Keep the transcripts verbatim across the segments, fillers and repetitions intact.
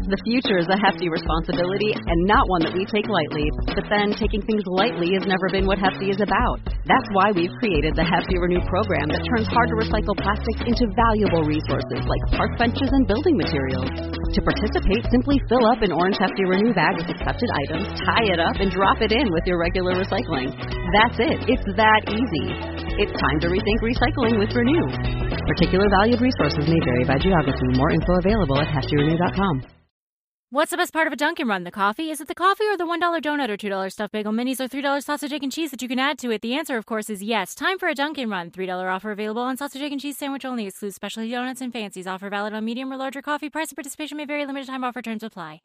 The future is a hefty responsibility and not one that we take lightly. But then, taking things lightly has never been what Hefty is about. That's why we've created the Hefty Renew program that turns hard-to-recycle plastics into valuable resources like park benches and building materials. To participate, simply fill up an orange Hefty Renew bag with accepted items, tie it up, and drop it in with your regular recycling. That's it. It's that easy. It's time to rethink recycling with Renew. Particular valued resources may vary by geography. More info available at hefty renew dot com. What's the best part of a Dunkin' Run? The coffee? Is it the coffee or the one dollar donut or two dollar stuffed bagel minis or three dollar sausage, egg, and cheese that you can add to it? The answer, of course, is yes. Time for a Dunkin' Run. three dollar offer available on sausage, egg, and cheese sandwich only. Excludes specialty donuts and fancies. Offer valid on medium or larger coffee. Price and participation may vary. Limited time offer. Terms apply.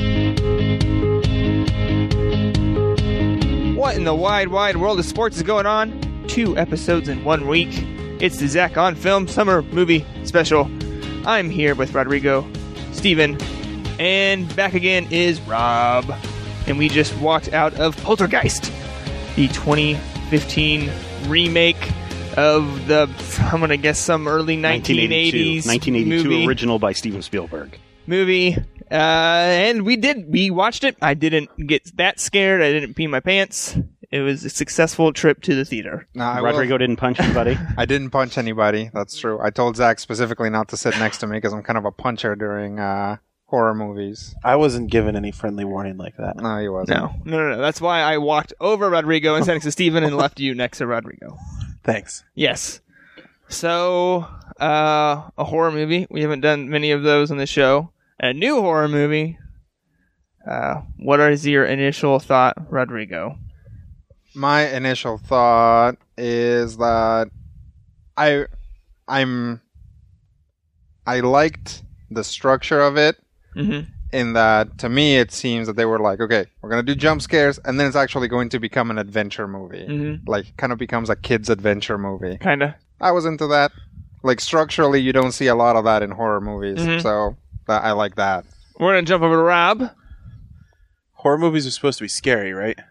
What in the wide, wide world of sports is going on? Two episodes in one week. It's the Zach on Film Summer Movie Special. I'm here with Rodrigo, Steven, and back again is Rob. And we just walked out of Poltergeist, the twenty fifteen remake of the, I'm going to guess, some early nineteen eighties nineteen eighty-two movie. Original by Steven Spielberg. Movie. Uh, and we did, we watched it. I didn't get that scared. I didn't pee my pants. It was a successful trip to the theater. No, I Rodrigo will. didn't punch anybody? I didn't punch anybody. That's true. I told Zach specifically not to sit next to me because I'm kind of a puncher during uh, horror movies. I wasn't given any friendly warning like that. No, he wasn't. No, no, no, no. That's why I walked over Rodrigo and sat next to Steven and left you next to Rodrigo. Thanks. Yes. So, uh, a horror movie. We haven't done many of those on the show. A new horror movie. Uh, what is your initial thought, Rodrigo? My initial thought is that I, I'm, I liked the structure of it. Mm-hmm. In that, to me, it seems that they were like, okay, we're gonna do jump scares, and then it's actually going to become an adventure movie. Mm-hmm. Like, kind of becomes a kid's adventure movie. Kinda. I was into that. Like, structurally, you don't see a lot of that in horror movies, Mm-hmm. so that, I like that. We're gonna jump over to Rob. Horror movies are supposed to be scary, right?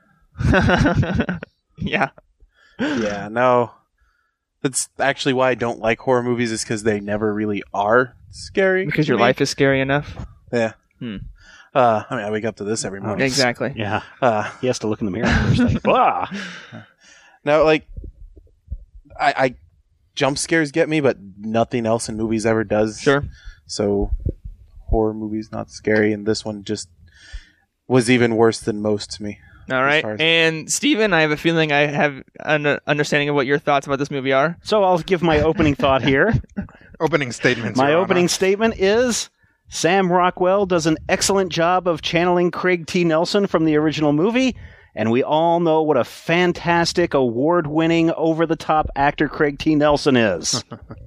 Yeah. Yeah, no. That's actually why I don't like horror movies, is because they never really are scary. Because to your me. life is scary enough. Yeah. Hmm. Uh, I mean, I wake up to this every morning. Exactly. Yeah. Uh, He has to look in the mirror first. Like, bah! now, like, I, I jump scares get me, but nothing else in movies ever does. Sure. So, horror movies not scary, and this one just was even worse than most to me. All right. far as- And Steven, I have a feeling I have an understanding of what your thoughts about this movie are. So I'll give my opening thought here. Opening statements. My Your opening Honor. statement is Sam Rockwell does an excellent job of channeling Craig T. Nelson from the original movie, and we all know what a fantastic, award-winning, over-the-top actor Craig T. Nelson is.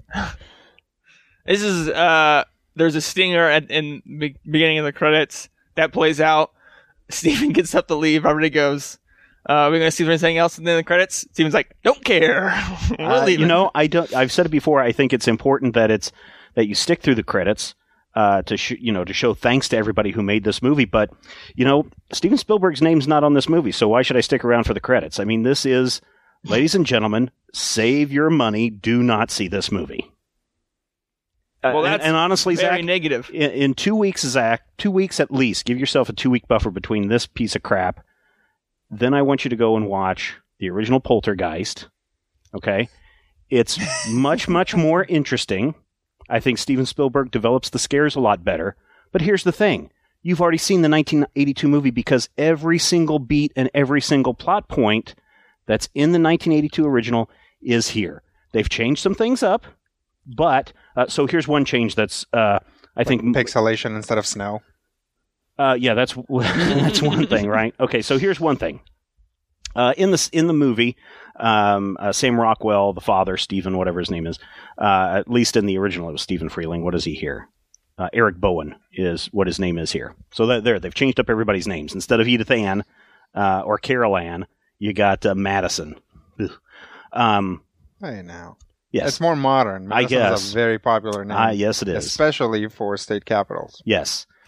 This is, uh, there's a stinger at in the beginning of the credits that plays out. Steven gets up to leave. Everybody goes, uh, we're going to see if there's anything else in the credits. Steven's like, don't care. We're Uh, leaving. you know, I don't. I've said it before. I think it's important that it's that you stick through the credits uh, to sh- you know to show thanks to everybody who made this movie. But you know, Steven Spielberg's name's not on this movie, so why should I stick around for the credits? I mean, this is, ladies and gentlemen, save your money. Do not see this movie. Uh, Well, and- that's and, honestly, very Zach, negative. in, in two weeks, Zach, two weeks at least, give yourself a two-week buffer between this piece of crap. Then I want you to go and watch the original Poltergeist. Okay? It's much, much more interesting. I think Steven Spielberg develops the scares a lot better. But here's the thing. You've already seen the nineteen eighty-two movie because every single beat and every single plot point that's in the nineteen eighty-two original is here. They've changed some things up. But, uh, so here's one change that's, uh, I think... Pixelation instead of snow. Uh, yeah, that's that's one thing, right? Okay, so here's one thing. Uh, in the in the movie, um, uh, Sam Rockwell, the father, Stephen, whatever his name is, uh, at least in the original, it was Stephen Freeling. What is he here? Uh, Eric Bowen is what his name is here. So that, there, they've changed up everybody's names. Instead of Edith Ann uh, or Carol Ann, you got uh, Madison. Ugh. Um, Hey, now. yes, It's more modern. I Madison's guess. a very popular name. Ah, yes, it is. Especially for state capitals. Yes.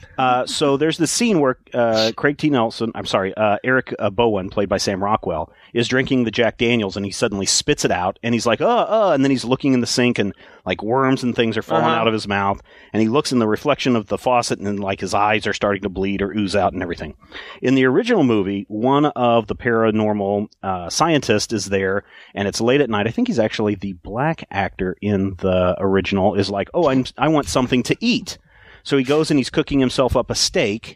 Uh, so there's the scene where uh, Craig T. Nelson, I'm sorry, uh, Eric uh, Bowen, played by Sam Rockwell, is drinking the Jack Daniels, and he suddenly spits it out, and he's like, uh, uh, and then he's looking in the sink, and like worms and things are falling Uh-huh. out of his mouth, and he looks in the reflection of the faucet, and then like his eyes are starting to bleed or ooze out and everything. In the original movie, one of the paranormal uh, scientists is there, and it's late at night. I think he's actually the black actor in the original, is like, oh, I'm, I want something to eat. So he goes and he's cooking himself up a steak,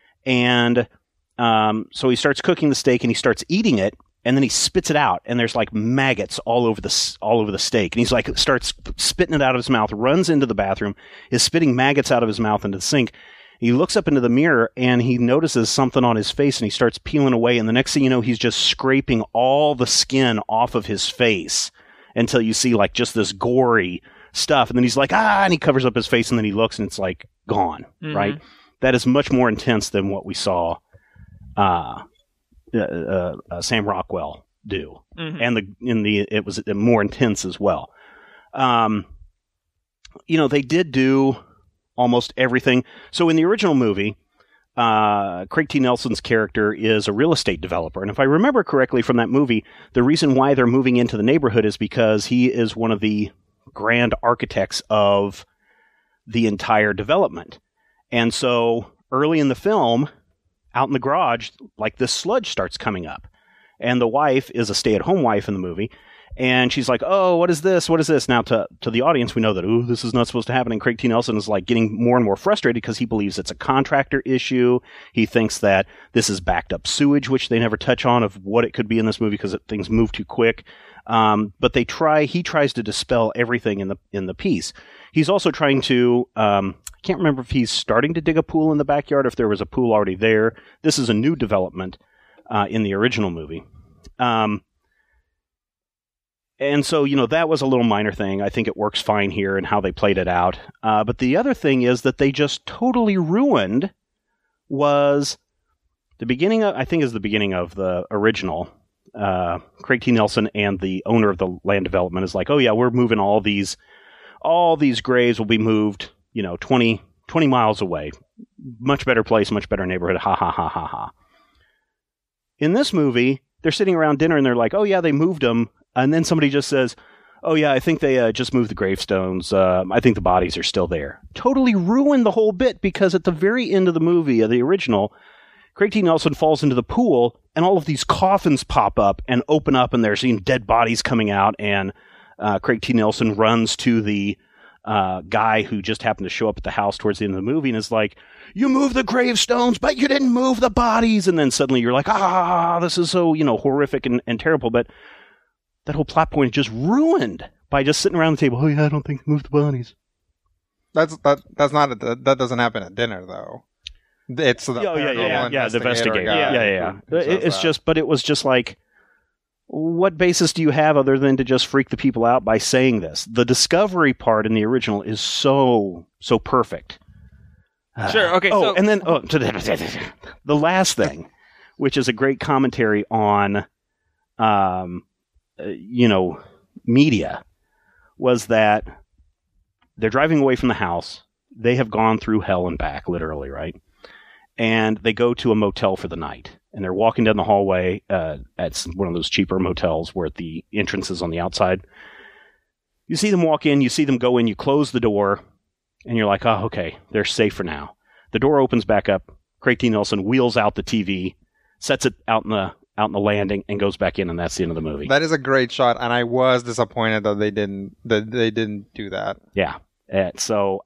and um, so he starts cooking the steak and he starts eating it, and then he spits it out, and there's like maggots all over the s- all over the steak, and he's like starts spitting it out of his mouth, runs into the bathroom, is spitting maggots out of his mouth into the sink. He looks up into the mirror and he notices something on his face, and he starts peeling away, and the next thing you know, he's just scraping all the skin off of his face until you see like just this gory stuff, and then he's like, ah, and he covers up his face, and then he looks, and it's like gone. Mhm. Right? That is much more intense than what we saw uh, uh, uh, uh, Sam Rockwell do, Mhm. and the in the it was more intense as well. Um, you know, they did do almost everything. So in the original movie, uh, Craig T. Nelson's character is a real estate developer. And if I remember correctly from that movie, the reason why they're moving into the neighborhood is because he is one of the grand architects of the entire development. And so early in the film, out in the garage, like this sludge starts coming up. And the wife is a stay-at-home wife in the movie. And she's like, oh, what is this? What is this? Now, to to the audience, we know that, oh, this is not supposed to happen. And Craig T. Nelson is like getting more and more frustrated because he believes it's a contractor issue. He thinks that this is backed up sewage, which they never touch on of what it could be in this movie because things move too quick. Um, but they try, he tries to dispel everything in the in the piece. He's also trying to, um, I can't remember if he's starting to dig a pool in the backyard, if there was a pool already there. This is a new development uh, in the original movie. Um, and so, you know, that was a little minor thing. I think it works fine here and how they played it out. Uh, but the other thing is that they just totally ruined was the beginning of, I think is the beginning of the original. Uh, Craig T. Nelson and the owner of the land development is like, oh yeah, we're moving all these, all these graves will be moved, you know, twenty, twenty miles away. Much better place, much better neighborhood. Ha ha ha ha ha. In this movie, they're sitting around dinner and they're like, oh yeah, they moved them. And then somebody just says, oh yeah, I think they uh, just moved the gravestones. Uh, I think the bodies are still there. Totally ruined the whole bit because at the very end of the movie, of the original, Craig T. Nelson falls into the pool and all of these coffins pop up and open up and they're seeing dead bodies coming out. And uh, Craig T. Nelson runs to the uh, guy who just happened to show up at the house towards the end of the movie and is like, you moved the gravestones, but you didn't move the bodies. And then suddenly you're like, ah, this is so, you know, horrific and, and terrible. But that whole plot point is just ruined by just sitting around the table. Oh yeah, I don't think they moved the bodies. That's that. That's not. A, that doesn't happen at dinner though. It's the Oh yeah, yeah, yeah, yeah. The investigator. guy Yeah, yeah, yeah. who- who It- says it's that. just, but it was just like, what basis do you have other than to just freak the people out by saying this? The discovery part in the original is so so perfect. Sure, okay, Oh, so- and then oh, the last thing, which is a great commentary on, um, uh, you know, media, was that they're driving away from the house. They have gone through hell and back, literally, right? And they go to a motel for the night. And they're walking down the hallway uh, at one of those cheaper motels where the entrance is on the outside. You see them walk in, you see them go in, you close the door, and you're like, oh, okay, they're safe for now. The door opens back up. Craig T. Nelson wheels out the T V, sets it out in the out in the landing, and goes back in, and that's the end of the movie. That is a great shot, and I was disappointed that they didn't that they didn't do that. Yeah. Uh, so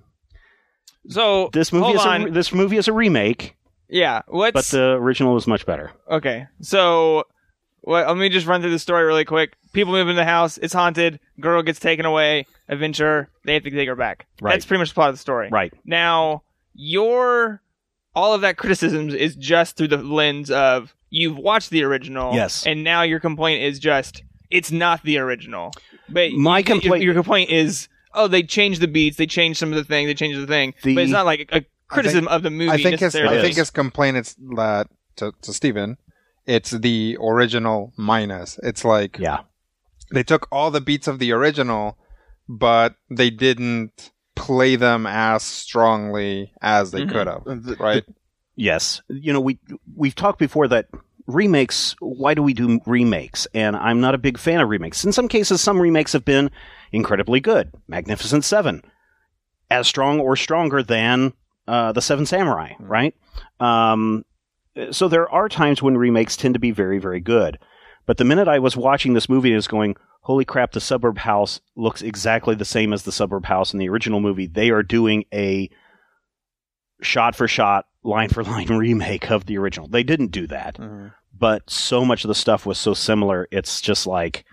So this movie hold is on. a, this movie is a remake, yeah. What's but the original is much better. okay? So what, let me just run through the story really quick. People move in the house. It's haunted. Girl gets taken away. Adventure. They have to take her back. Right. That's pretty much the plot of the story. Right. Now, your all of that criticism is just through the lens of you've watched the original. Yes. And now your complaint is just it's not the original. But My you- complaint- your complaint is oh they changed the beats, they changed some of the things, they changed the thing. The- but it's not like a criticism of the movie. I think his necessarily. I think is. his complaint is that to to Steven, it's the original minus. It's like Yeah. they took all the beats of the original, but they didn't play them as strongly as they Mhm. could have, The- right? Yes. You know, we we've talked before that remakes, why do we do remakes? And I'm not a big fan of remakes. In some cases, some remakes have been incredibly good. Magnificent Seven, as strong or stronger than uh, The Seven Samurai, Mm. right? Um, so there are times when remakes tend to be very, very good. But the minute I was watching this movie and was going, holy crap, the suburb house looks exactly the same as the suburb house in the original movie. They are doing a shot-for-shot, line-for-line remake of the original. They didn't do that. Mhm. But so much of the stuff was so similar, it's just like...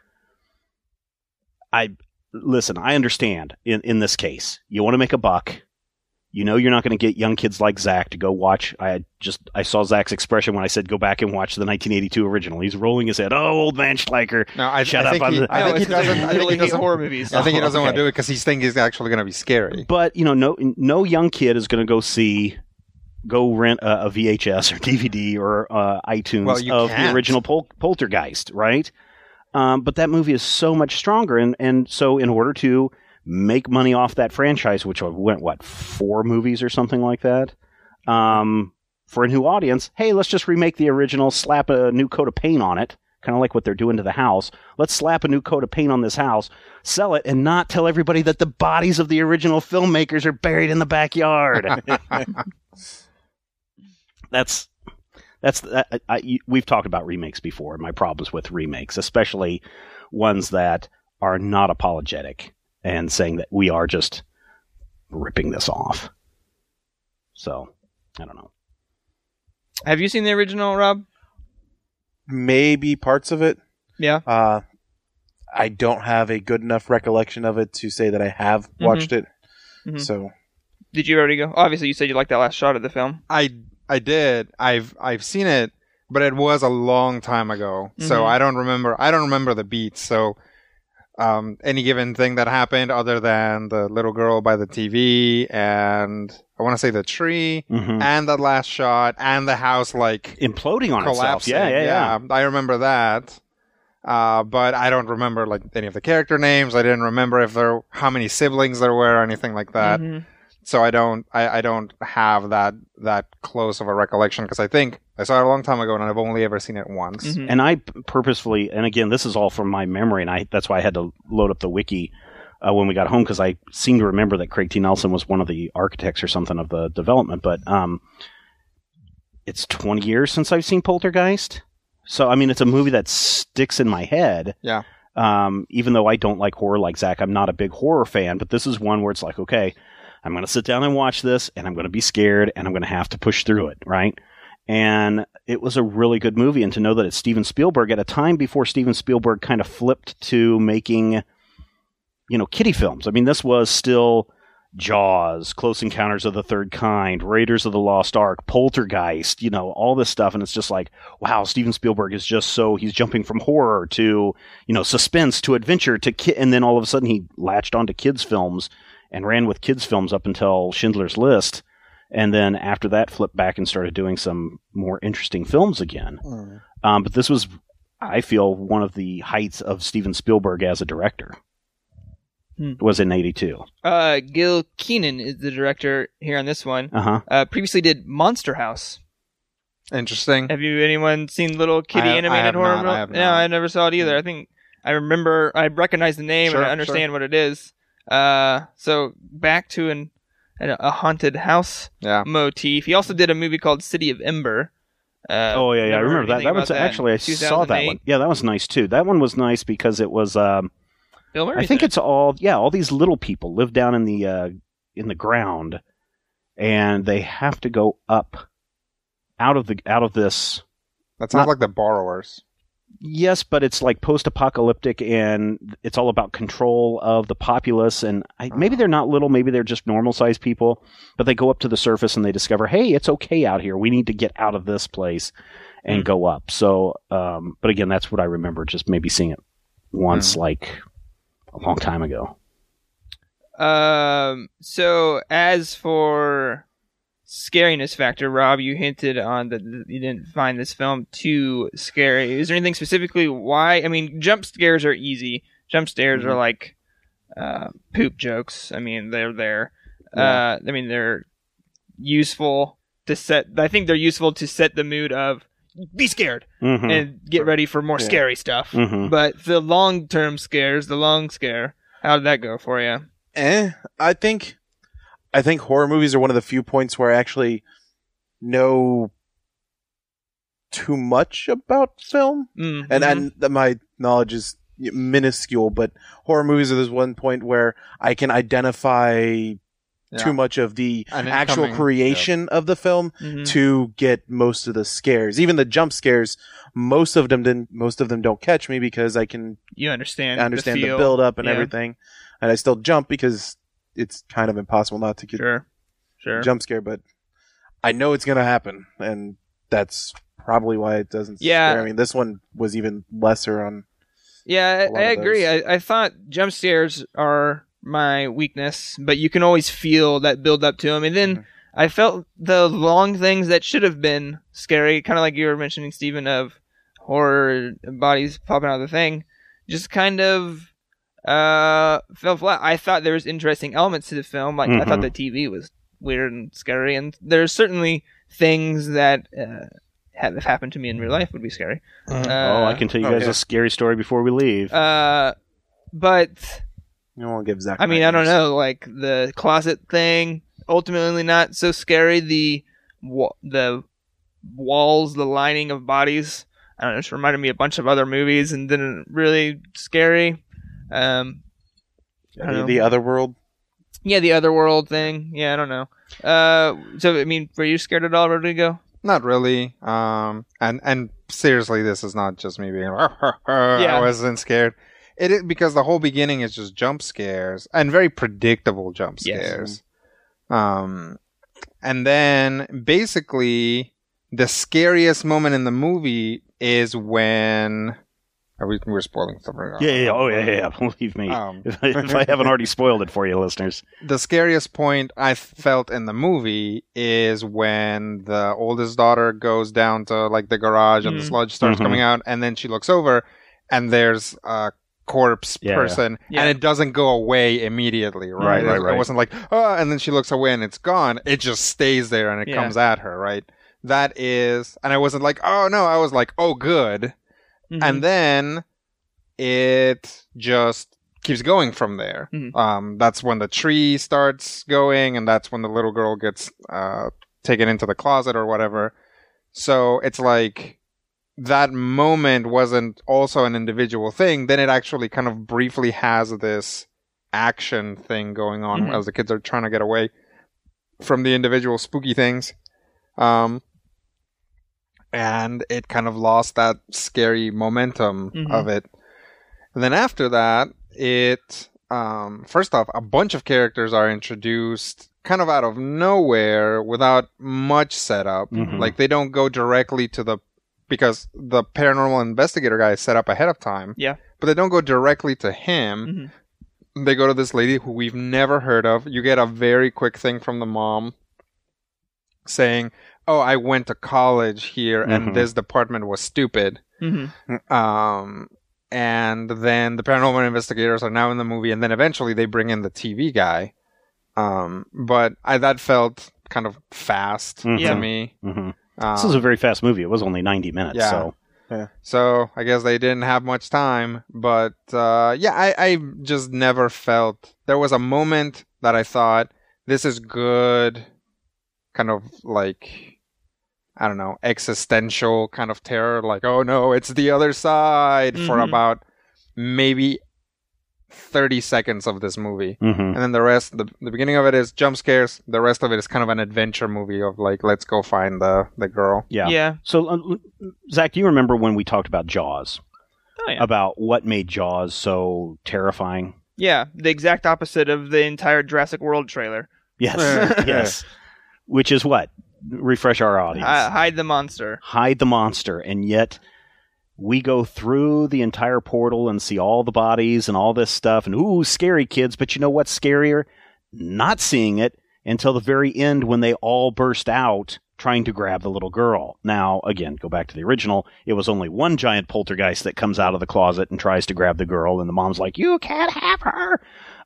I Listen, I understand in, in this case. You want to make a buck. You know you're not going to get young kids like Zach to go watch. I just I saw Zach's expression when I said go back and watch the nineteen eighty-two original. He's rolling his head. Oh, old man Schleicher. No, I, Shut I up think on he, the- I No, think he it's 'cause doesn't. I I think really he hate doesn't. horror movies. I think he Oh, doesn't want okay. to do it because he's thinking he's actually going to be scary. But you know, no no young kid is going to go see, go rent a, a V H S or D V D or uh, iTunes Well, you of the can't. original Pol- Poltergeist, right? Um, but that movie is so much stronger, and and so in order to make money off that franchise, which went what four movies or something like that, um, for a new audience, hey, let's just remake the original, slap a new coat of paint on it. Kind of like what they're doing to the house. Let's slap a new coat of paint on this house, sell it, and not tell everybody that the bodies of the original filmmakers are buried in the backyard. that's that's I, I, we've talked about remakes before. My problems with remakes, especially ones that are not apologetic and saying that we are just ripping this off. So I don't know. Have you seen the original, Rob? Maybe parts of it. Yeah. Uh, I don't have a good enough recollection of it to say that I have watched it. Mhm. So Did you already go? Obviously, you said you liked that last shot of the film. I I did. I've I've seen it, but it was a long time ago, so Mhm. I don't remember. I don't remember the beats. So, um, any given thing that happened, other than the little girl by the T V, and I want to say the tree, Mm-hmm. and the last shot, and the house like Imploding on itself. collapsing. Yeah, yeah, yeah. I remember that. Uh, but I don't remember like any of the character names. I didn't remember if there how many siblings there were or anything like that. Mhm. So I don't I, I don't have that that close of a recollection because I think I saw it a long time ago and I've only ever seen it once. Mhm. And I p- purposefully, and again, this is all from my memory, and I that's why I had to load up the wiki uh, when we got home because I seem to remember that Craig T. Nelson was one of the architects or something of the development. But um, it's twenty years since I've seen Poltergeist, so I mean, it's a movie that sticks in my head. Yeah. Um, even though I don't like horror like Zach, I'm not a big horror fan, but this is one where it's like, okay, I'm going to sit down and watch this, and I'm going to be scared, and I'm going to have to push through it, right? And it was a really good movie, and to know that it's Steven Spielberg at a time before Steven Spielberg kind of flipped to making, you know, kiddie films. I mean, this was still Jaws, Close Encounters of the Third Kind, Raiders of the Lost Ark, Poltergeist, you know, all this stuff, and it's just like, wow, Steven Spielberg is just so, he's jumping from horror to, you know, suspense to adventure to ki- and then all of a sudden he latched onto kids' films and ran with kids' films up until Schindler's List. And then after that, flipped back and started doing some more interesting films again. Mm. Um, but this was, I feel, one of the heights of Steven Spielberg as a director. Hmm. It was in eighty-two. Uh, Gil Keenan is the director here on this one. Uh-huh. Uh, previously did Monster House. Interesting. Have you anyone seen Little Kitty I- I animated have horror? not, mo- I have no, not. I never saw it either. I think I remember, I recognize the name Sure, and I understand what it is. Uh, so back to an, an a haunted house Yeah. motif. He also did a movie called City of Ember. Uh, Oh yeah, yeah, I never heard remember that. anything That about was actually I saw that two thousand eight. one. Yeah, that was nice too. That one was nice because it was. Um, Bill Murray. I think it's all yeah. All these little people live down in the uh, in the ground, and they have to go up out of the out of this. That sounds Not- like The Borrowers. Yes, but it's like post-apocalyptic, and it's all about control of the populace. And I, maybe they're not little, maybe they're just normal-sized people. But they go up to the surface and they discover, hey, it's okay out here. We need to get out of this place and Mm. go up. So, um, but again, that's what I remember. Just maybe seeing it once, like a long time ago. Um. So as for scariness factor, Rob, you hinted on that you didn't find this film too scary. Is there anything specifically why? I mean, jump scares are easy. Jump scares Mm-hmm. are like uh, poop jokes. I mean, they're there. Yeah. Uh, I mean, they're useful to set. I think they're useful to set the mood of be scared Mhm. and get ready for more Yeah. scary stuff. Mhm. But the long term scares, the long scare, how did that go for you? Eh, I think, I think horror movies are one of the few points where I actually know too much about film, Mm, and mhm. and th- my knowledge is minuscule. But horror movies are this one point where I can identify Yeah. too much of the An actual incoming- creation of the film Mhm. to get most of the scares. Even the jump scares, most of them didn't. Most of them don't catch me because I can You understand. I understand the, feel. build up and Yeah. everything, and I still jump because it's kind of impossible not to get Sure. Sure. a jump scare. But I know it's gonna happen, and that's probably why it doesn't. Yeah. scare. I mean, this one was even lesser on. Yeah, a lot I, I of agree. those. I, I thought jump scares are my weakness, but you can always feel that build up to them. And then Mhm. I felt the long things that should have been scary, kind of like you were mentioning, Stephen, of horror bodies popping out of the thing, just kind of uh, fell flat. I thought there was interesting elements to the film. Like I thought Mhm. the T V was weird and scary, and there's certainly things that uh, have have happened to me in real life would be scary. Mhm. oh, I Uh, can tell you oh, guys yeah. a scary story before we leave. Uh, but You don't want to give Zach. I mean, I don't nightmares. know, like the closet thing. Ultimately, not so scary. The wa- the walls, the lining of bodies. I don't know. It just reminded me of a bunch of other movies and didn't really scary. Um, I don't The, know. the other world. yeah, the otherworld thing. Yeah, I don't know. Uh, so I mean, were you scared at all, Rodrigo? Not really. Um, and and seriously, this is not just me being. Yeah. I wasn't scared. It is because the whole beginning is just jump scares and very predictable jump Yes. scares. Um, and then basically the scariest moment in the movie is when. Are we? We're spoiling stuff right now. yeah, yeah, yeah. Oh, yeah, yeah, yeah. Believe me. Um, if, I, if I haven't already spoiled it for you, listeners. the scariest point I felt in the movie is when the oldest daughter goes down to like the garage and the Mhm. sludge starts Mhm. coming out, and then she looks over and there's a corpse Yeah, person, yeah. and it doesn't go away immediately, right? right, It- right. It wasn't like, oh, and then she looks away and it's gone. It just stays there and it Yeah. comes at her, right? That is, and I wasn't like, oh no, I was like, oh good. Mhm. And then it just keeps going from there. Mhm. Um, that's when the tree starts going, and that's when the little girl gets uh, taken into the closet or whatever. So it's like that moment wasn't also an individual thing. Then it actually kind of briefly has this action thing going on Mhm. as the kids are trying to get away from the individual spooky things. Um, and it kind of lost that scary momentum Mhm. of it. And then after that, it um, first off, a bunch of characters are introduced kind of out of nowhere without much setup. Mhm. Like they don't go directly to the because the paranormal investigator guy is set up ahead of time. Yeah. But they don't go directly to him. Mhm. They go to this lady who we've never heard of. You get a very quick thing from the mom saying, "Oh, I went to college here, Mhm. and this department was stupid." Mhm. Um, and then the paranormal investigators are now in the movie, and then eventually they bring in the T V guy. Um, but I that felt kind of fast Mhm. Yeah. to me. hmm Um, This is a very fast movie. It was only ninety minutes. Yeah. So So I guess they didn't have much time, but uh, yeah, I, I just never felt there was a moment that I thought this is good, kind of like I don't know, existential kind of terror, like oh no, it's the other side for Mhm. about maybe thirty seconds of this movie. hmm And then the rest, the, the beginning of it is jump scares. The rest of it is kind of an adventure movie of like, let's go find the, the girl. yeah. Yeah. So, uh, Zach, do you remember when we talked about Jaws? Oh, yeah. About what made Jaws so terrifying? Yeah. The exact opposite of the entire Jurassic World trailer. Yes. yes. Which is what? Refresh our audience. Uh, hide the monster. Hide the monster. And yet we go through the entire portal and see all the bodies and all this stuff. And ooh, scary, kids. But you know what's scarier? Not seeing it until the very end when they all burst out trying to grab the little girl. Now, again, go back to the original. It was only one giant poltergeist that comes out of the closet and tries to grab the girl. And the mom's like, you can't have her.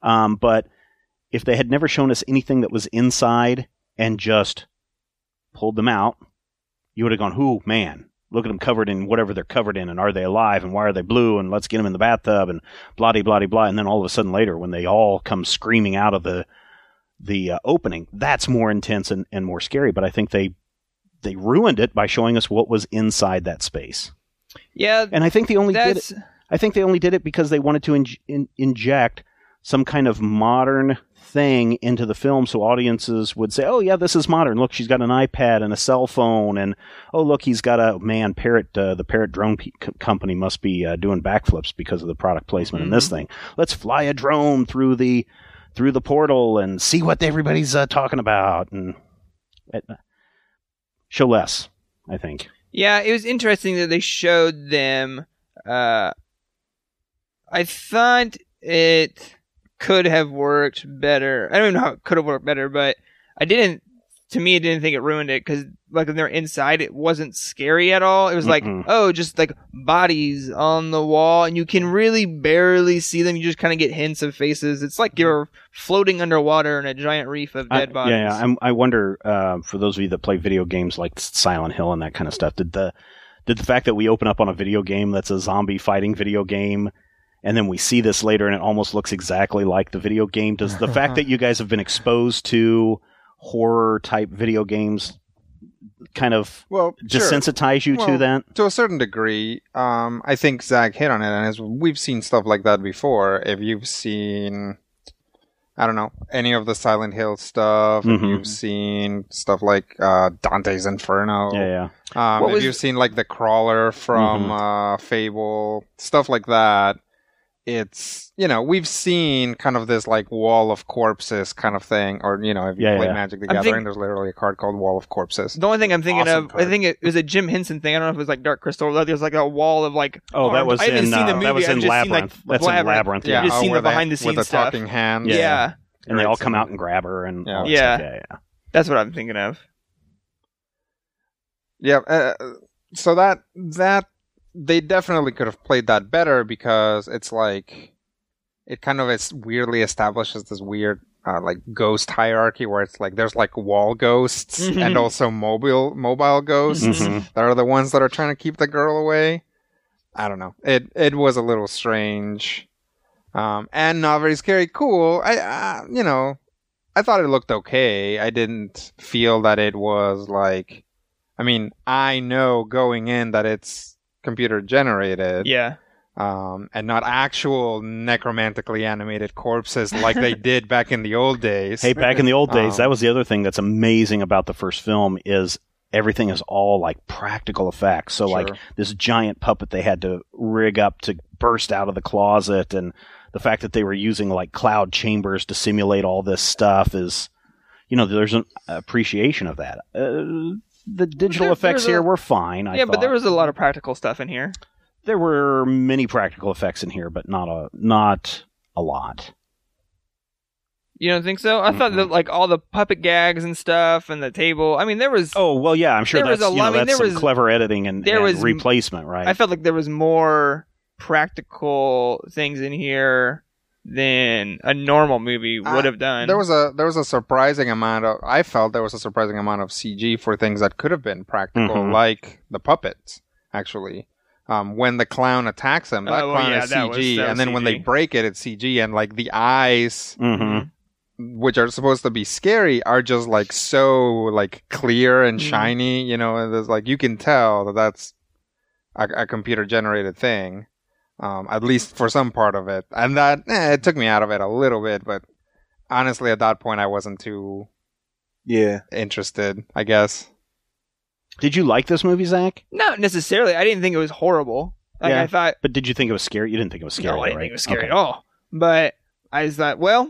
Um, but if they had never shown us anything that was inside and just pulled them out, you would have gone, "Ooh, man, look at them covered in whatever they're covered in, and are they alive, and why are they blue, and let's get them in the bathtub, and blah, blah, blah, blah." And then all of a sudden later, when they all come screaming out of the the uh, opening, that's more intense and, and more scary. But I think they they ruined it by showing us what was inside that space. Yeah, and I think they only that's... did it. I think they only did it because they wanted to in, in, inject some kind of modern thing into the film, so audiences would say, "Oh yeah, this is modern. Look, she's got an iPad and a cell phone, and oh look, he's got a man parrot. Uh, the Parrot drone p- company must be uh, doing backflips because of the product placement mm-hmm. in this thing. Let's fly a drone through the through the portal and see what everybody's uh, talking about and uh, show less." I think. Yeah, it was interesting that they showed them. Uh, I thought it could have worked better. I don't even know how it could have worked better, but I didn't. To me, I didn't think it ruined it because, like, when they're inside, it wasn't scary at all. It was like, Mm-mm. oh, just like bodies on the wall, and you can really barely see them. You just kind of get hints of faces. It's like you're floating underwater in a giant reef of dead I, bodies. Yeah, yeah. I'm, I wonder uh, for those of you that play video games like Silent Hill and that kind of stuff, did the did the fact that we open up on a video game that's a zombie fighting video game, and then we see this later and it almost looks exactly like the video game, does the fact that you guys have been exposed to horror type video games kind of well, desensitize sure. you well, to that? To a certain degree. Um, I think Zach hit on it, and as we've seen stuff like that before. If you've seen, I don't know, any of the Silent Hill stuff, Mm-hmm. if you've seen stuff like uh, Dante's Inferno, Yeah, yeah. um, What if was- you've seen like the Crawler from Mhm. uh, Fable, stuff like that, it's, you know, we've seen kind of this like wall of corpses kind of thing, or, you know, if you Yeah, play yeah. Magic the I'm Gathering, think- there's literally a card called Wall of Corpses. The only thing I'm thinking Awesome of, card. I think it was a Jim Henson thing. I don't know if it was like Dark Crystal. Or there was like a wall of like. Oh, that arms. was I haven't in, seen the uh, movie. that was I've in just seen, like, Labyrinth. That's in Labyrinth, Yeah, yeah. just uh, seen where the behind the with scenes the stuff. talking hands. Yeah. Yeah. And they all Great come scene. out and grab her and Yeah. all that Yeah. stuff. Yeah, yeah. That's what I'm thinking of. Yeah, uh, so that that they definitely could have played that better, because it's like it kind of is weirdly establishes this weird uh, like ghost hierarchy where it's like there's like wall ghosts Mhm. and also mobile mobile ghosts Mhm. that are the ones that are trying to keep the girl away. I don't know. It it was a little strange, um, and not very scary. Cool. I uh, you know, I thought it looked okay. I didn't feel that it was like. I mean, I know going in that it's computer generated, Yeah. um, and not actual necromantically animated corpses like they did back in the old days. Hey, back in the old days, Um, that was the other thing that's amazing about the first film is everything is all like practical effects. So like Sure. this giant puppet they had to rig up to burst out of the closet, and the fact that they were using like cloud chambers to simulate all this stuff is, you know, there's an appreciation of that. Uh, the digital There- effects there's a- here were fine. I yeah, but there thought. was a lot of practical stuff in here. there were many practical effects in here, but not a not a lot. You don't think so? I thought Mhm. that like all the puppet gags and stuff and the table. I mean, there was. Oh well, yeah, I'm sure There was that's a you lot- know, I mean, that's there some was- clever editing and, there and was- replacement, right? I felt like there was more practical things in here than a normal movie would Uh, have done. There was a there was a surprising amount of I felt there was a surprising amount of C G for things that could have been practical, Mhm. like the puppets. Actually, um, when the clown attacks him, that Oh, well, clown yeah, is that was- C G, that was and then when C they G. break it, it's C G, and like the eyes, Mm-hmm. which are supposed to be scary, are just like so like clear and Mhm. shiny. You know, and there's like you can tell that that's a, a computer generated thing. Um, at least for some part of it, and that eh, it took me out of it a little bit. But honestly, at that point, I wasn't too Yeah. interested. I guess. Did you like this movie, Zach? Not necessarily. I didn't think it was horrible. Like Yeah. I thought. But did you think it was scary? You didn't think it was scary, no, I didn't right? think it was scary Okay. at all. But I just thought, well,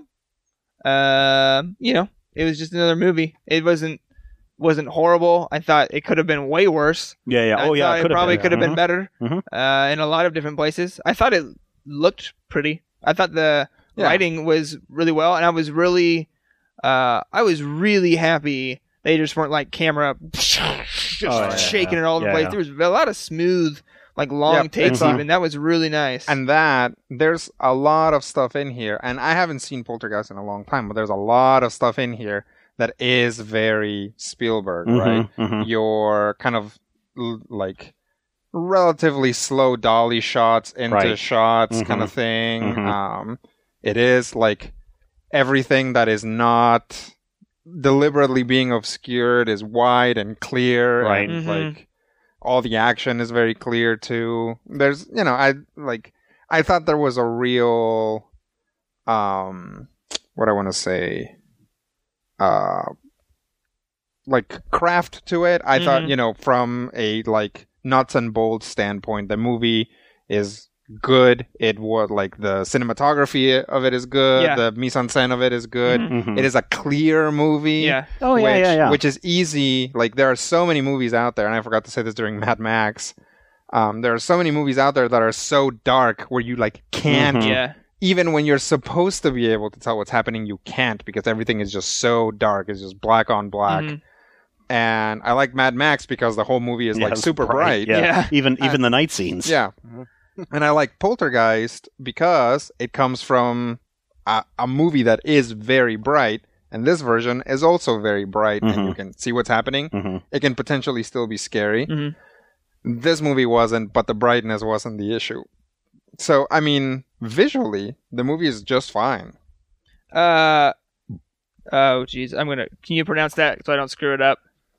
uh, you know, it was just another movie. It wasn't wasn't horrible. I thought it could have been way worse. Yeah, yeah. I Oh, yeah. thought It could have probably been. could have been Mhm. better Mhm. uh, in a lot of different places. I thought it looked pretty. I thought the Yeah. writing was really well, and I was really, uh, I was really happy they just weren't like camera just Oh, yeah, shaking yeah. it all over the Yeah, place. yeah. There was a lot of smooth like long Yep, takes it's, uh, even. That was really nice. And that, there's a lot of stuff in here. And I haven't seen Poltergeist in a long time, but there's a lot of stuff in here that is very Spielberg, Mhm, right? mhm. Your kind of l- like relatively slow dolly shots into Right. shots Mhm. kind of thing. Mhm. Um, it is like everything that is not deliberately being obscured is wide and clear. Right. And, Mhm. like all the action is very clear too. There's, you know, I like, I thought there was a real, um, what I want to say, uh, like craft to it. I thought, Mhm. you know, from a like nuts and bolts standpoint, the movie is good. It was like the cinematography of it is good. Yeah. The mise en scène of it is good. Mhm. It is a clear movie. yeah. Oh, yeah, which, yeah, yeah. which is easy. Like there are so many movies out there, and I forgot to say this during Mad Max. Um, there are so many movies out there that are so dark where you like can't, Mhm. Yeah. even when you're supposed to be able to tell what's happening, you can't because everything is just so dark. It's just black on black. Mhm. And I like Mad Max because the whole movie is Yeah, like it's super bright. Yeah. Yeah. Even even the night scenes. Yeah. And I like Poltergeist because it comes from a, a movie that is very bright. And this version is also very bright, and Mhm. you can see what's happening. Mhm. It can potentially still be scary. Mhm. This movie wasn't, but the brightness wasn't the issue. So, I mean, visually, the movie is just fine. Uh, oh, geez. I'm going to. Can you pronounce that so I don't screw it up?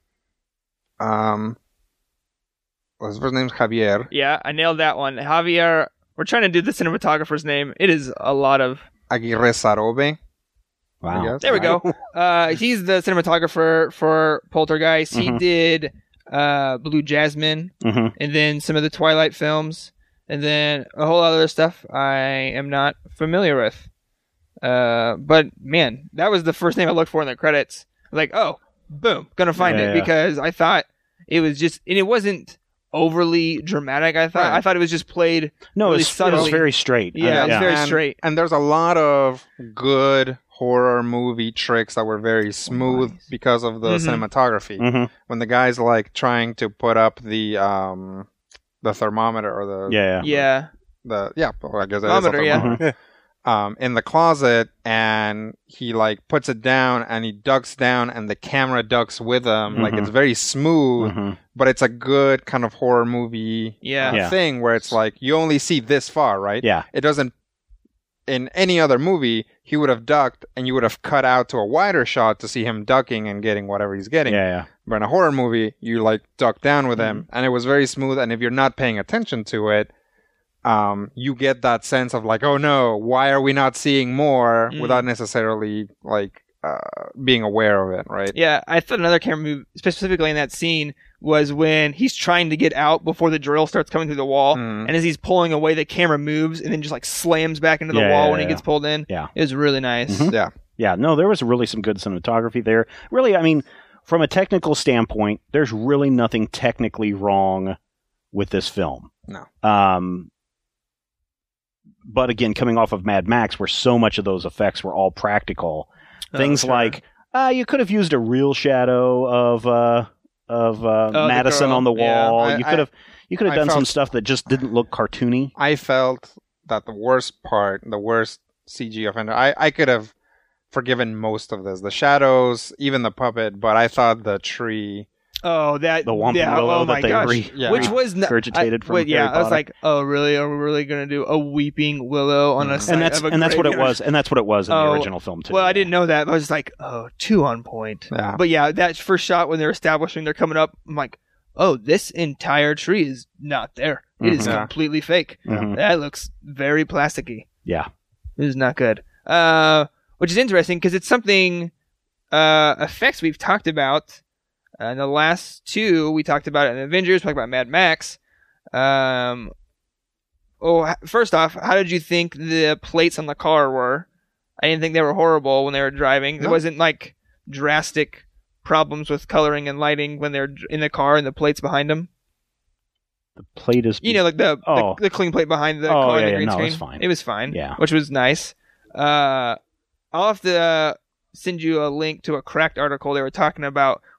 Um, well, his first name's Javier Yeah, I nailed that one. Javier. We're trying to do the cinematographer's name. It is a lot of. Aguirre Sarobe. I Wow. guess. There we go. Uh, he's the cinematographer for Poltergeist. He Mhm. did uh, Blue Jasmine, hmm and then some of the Twilight films, and then a whole lot of other stuff I am not familiar with. Uh, but man, that was the first name I looked for in the credits. Like, oh, boom, gonna find Yeah, it yeah. because I thought it was just, and it wasn't overly dramatic. I thought Right. I thought it was just played. No, Really it's, it's subtly. very straight. Yeah, Uh, it's very and, straight. And there's a lot of good horror movie tricks that were very smooth nice. because of the Mhm. cinematography. Mhm. When the guy's like trying to put up the um the thermometer or the Yeah. Yeah, the yeah, well, I guess that Thermometer, is a yeah. thermometer. Um, in the closet, and he like puts it down, and he ducks down, and the camera ducks with him. Like Mhm. it's very smooth, Mhm. but it's a good kind of horror movie Yeah. uh, Yeah. thing where it's like you only see this far, right? Yeah. It doesn't. In any other movie, he would have ducked, and you would have cut out to a wider shot to see him ducking and getting whatever he's getting. Yeah. Yeah. But in a horror movie, you like duck down with him, and it was very smooth. And if you're not paying attention to it, um, you get that sense of like, oh no, why are we not seeing more? Mm. Without necessarily like uh, being aware of it, right? yeah. I thought another camera move, specifically in that scene, was when he's trying to get out before the drill starts coming through the wall, Mm. and as he's pulling away, the camera moves and then just like slams back into the Yeah, wall yeah, when he yeah. gets pulled in. Yeah. It was really nice. Mhm. Yeah. Yeah, no, there was really some good cinematography there. Really, I mean, from a technical standpoint, there's really nothing technically wrong with this film. No. Um, but again, coming off of Mad Max, where so much of those effects were all practical, Oh, things sure. like uh, you could have used a real shadow of uh, of uh, the Madison girl. on the Yeah, wall. I- you could have you could have I done some felt- stuff that just didn't look cartoony. I felt that the worst part, the worst C G offender, I, I could have forgiven most of this. The shadows, even the puppet, but I thought the tree. Oh, that The Whomping yeah, Willow oh that my they gosh. re- Yeah. Which was not, regurgitated I, from wait, yeah, Harry I was Potter. like, oh really? Are we really gonna do a weeping willow on a Mhm. side and that's of a and that's what it graveyard? was, and that's what it was in Oh, the original film too. Well, I didn't know that. But I was just like, oh, two on point. Yeah. But yeah, that first shot when they're establishing they're coming up, I'm like, oh, this entire tree is not there. It is Mhm. Yeah. completely fake. Mhm. That looks very plasticky. Yeah. It is not good. Uh, which is interesting because it's something uh, effects we've talked about. Uh, in the last two, we talked about it in Avengers, we talked about Mad Max. Um, oh, h- first off, how did you think the plates on the car were? I didn't think they were horrible when they were driving. There No. wasn't like drastic problems with coloring and lighting when they're in the car and the plates behind them. The plate is You know, like the Oh. the, the clean plate behind the Oh, car yeah, and the yeah, green no, screen. it's fine. It was fine. Yeah. Which was nice. Uh, I'll have to uh, send you a link to a Cracked article. They were talking about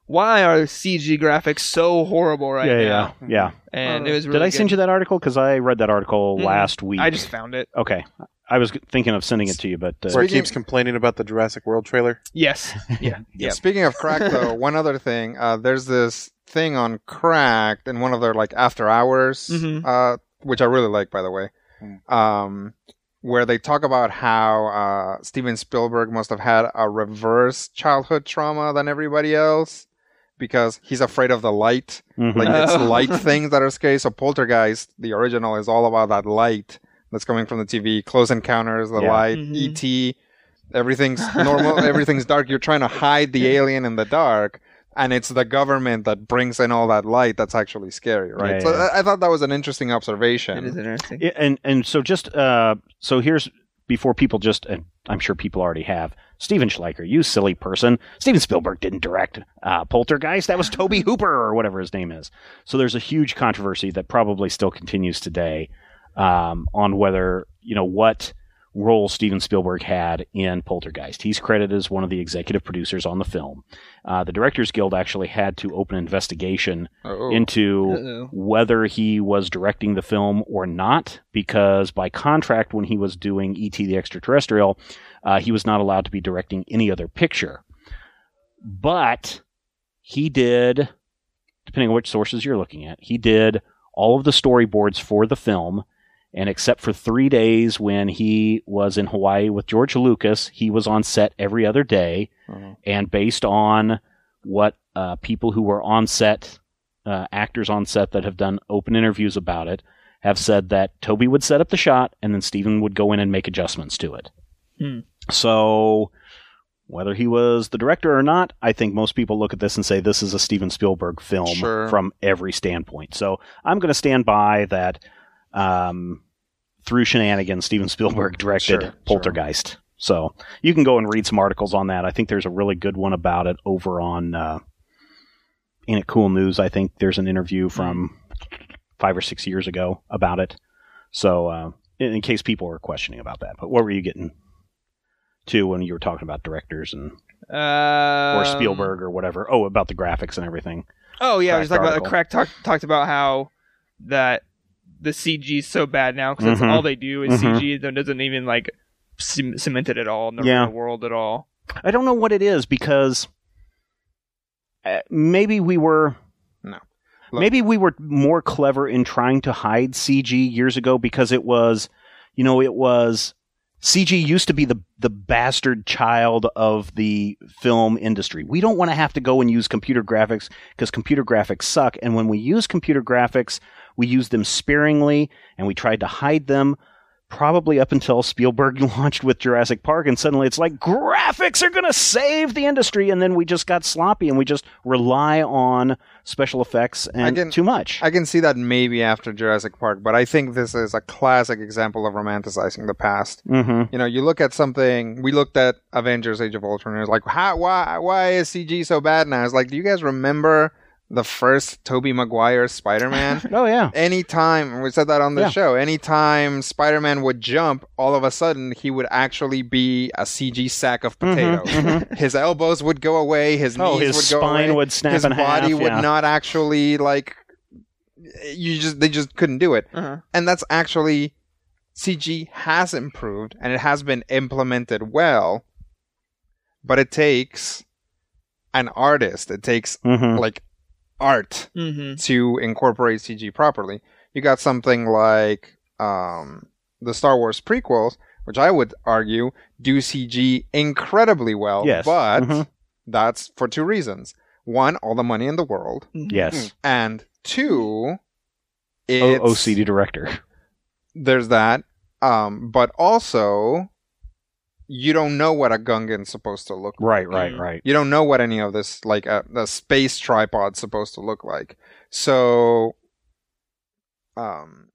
why are C G graphics so horrible right yeah, now? yeah, yeah. And it was really Did I good. send you that article? Because I read that article Mm-mm. last week. I just found it. Okay. I was thinking of sending it to you, but... Uh, Where it Speaking- keeps complaining about the Jurassic World trailer. Yes. Yeah. Yeah. Speaking of crack, though, one other thing. Uh, there's this thing on Cracked in one of their like after hours, Mhm. uh, which I really like, by the way, Mm. um, where they talk about how uh, Steven Spielberg must have had a reverse childhood trauma than everybody else because he's afraid of the light. mhm. Like it's Oh. light things that are scary. So Poltergeist, the original, is all about that light that's coming from the T V. Close Encounters, the Yeah. light, Mhm. E T. Everything's normal. Everything's dark. You're trying to hide the alien in the dark, and it's the government that brings in all that light. That's actually scary, right? Yeah, so yeah. I, I thought that was an interesting observation. It is interesting. Yeah, and and so just uh, so here's before people just and I'm sure people already have Steven Schleicher, you silly person. Steven Spielberg didn't direct uh, Poltergeist. That was Toby Hooper or whatever his name is. So there's a huge controversy that probably still continues today um, on whether you know what role Steven Spielberg had in Poltergeist. He's credited as one of the executive producers on the film. Uh, the Directors Guild actually had to open an investigation Oh. into Uh-oh. whether he was directing the film or not, because by contract, when he was doing E T the Extraterrestrial, uh, he was not allowed to be directing any other picture. But he did, depending on which sources you're looking at, he did all of the storyboards for the film, and except for three days when he was in Hawaii with George Lucas, he was on set every other day. Mhm. And based on what uh, people who were on set, uh, actors on set that have done open interviews about it, have said that Toby would set up the shot and then Steven would go in and make adjustments to it. Hmm. So whether he was the director or not, I think most people look at this and say this is a Steven Spielberg film Sure. from every standpoint. So I'm going to stand by that. Um, through shenanigans, Steven Spielberg directed Sure, Poltergeist. So you can go and read some articles on that. I think there's a really good one about it over on uh, Ain't It Cool News. I think there's an interview from five or six years ago about it. So uh, in, in case people were questioning about that. But what were you getting to when you were talking about directors and Um, or Spielberg or whatever? Oh, about the graphics and everything. Oh yeah, I was Cracked talking about article. Crack talk, talked about how that the C G is so bad now because Mhm. all they do is Mhm. C G. It doesn't even like c- cement it at all in the Yeah. real world at all. I don't know what it is because uh, maybe we were No. Look- maybe we were more clever in trying to hide C G years ago because it was, you know, it was C G used to be the the bastard child of the film industry. We don't want to have to go and use computer graphics because computer graphics suck. And when we use computer graphics, we use them sparingly and we tried to hide them. Probably up until Spielberg launched with Jurassic Park, and suddenly it's like graphics are going to save the industry, and then we just got sloppy and we just rely on special effects and can- too much. I can see that maybe after Jurassic Park, but I think this is a classic example of romanticizing the past. mm-hmm. You know, you look at something. We looked at Avengers: Age of Ultron. And it was like, how, why, why is C G so bad now? It's like, do you guys remember the first Tobey Maguire Spider-Man? Oh yeah, Anytime, we said that on the Yeah. show, anytime Spider-Man would jump, all of a sudden he would actually be a C G sack of potatoes. His elbows would go away, his oh knees his would go spine away, would snap his in body half. would yeah. not actually, like, you just, they just couldn't do it. Uh-huh. And that's actually, C G has improved and it has been implemented well, but it takes an artist, it takes Mhm. like art Mm-hmm. to incorporate C G properly. You got something like um, the Star Wars prequels, which I would argue do C G incredibly well, Yes. but Mhm. that's for two reasons. One, all the money in the world, Yes, and two, o- it's, O C D director. there's that, um, but also you don't know what a Gungan's supposed to look like. Right, right, right. You don't know what any of this, like uh, the space tripod's supposed to look like. So, um,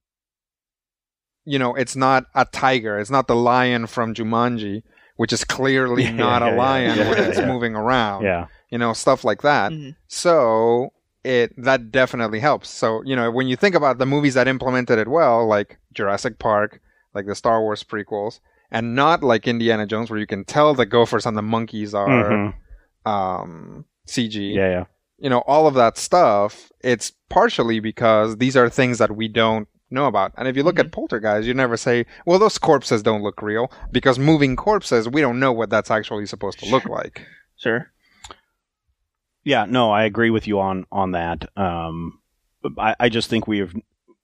you know, it's not a tiger. It's not the lion from Jumanji, which is clearly Yeah, not yeah, a yeah, lion yeah, when yeah, it's yeah. moving around. Yeah, You know, stuff like that. Mhm. So it that definitely helps. So, you know, when you think about the movies that implemented it well, like Jurassic Park, like the Star Wars prequels, and not like Indiana Jones, where you can tell the gophers and the monkeys are Mhm. um, C G. yeah, yeah. you know, all of that stuff, it's partially because these are things that we don't know about. And if you look mm-hmm. at Poltergeist, you never say, well, those corpses don't look real, because moving corpses, we don't know what that's actually supposed to look like. Sure. Yeah, no, I agree with you on, on that. Um, I, I just think we have,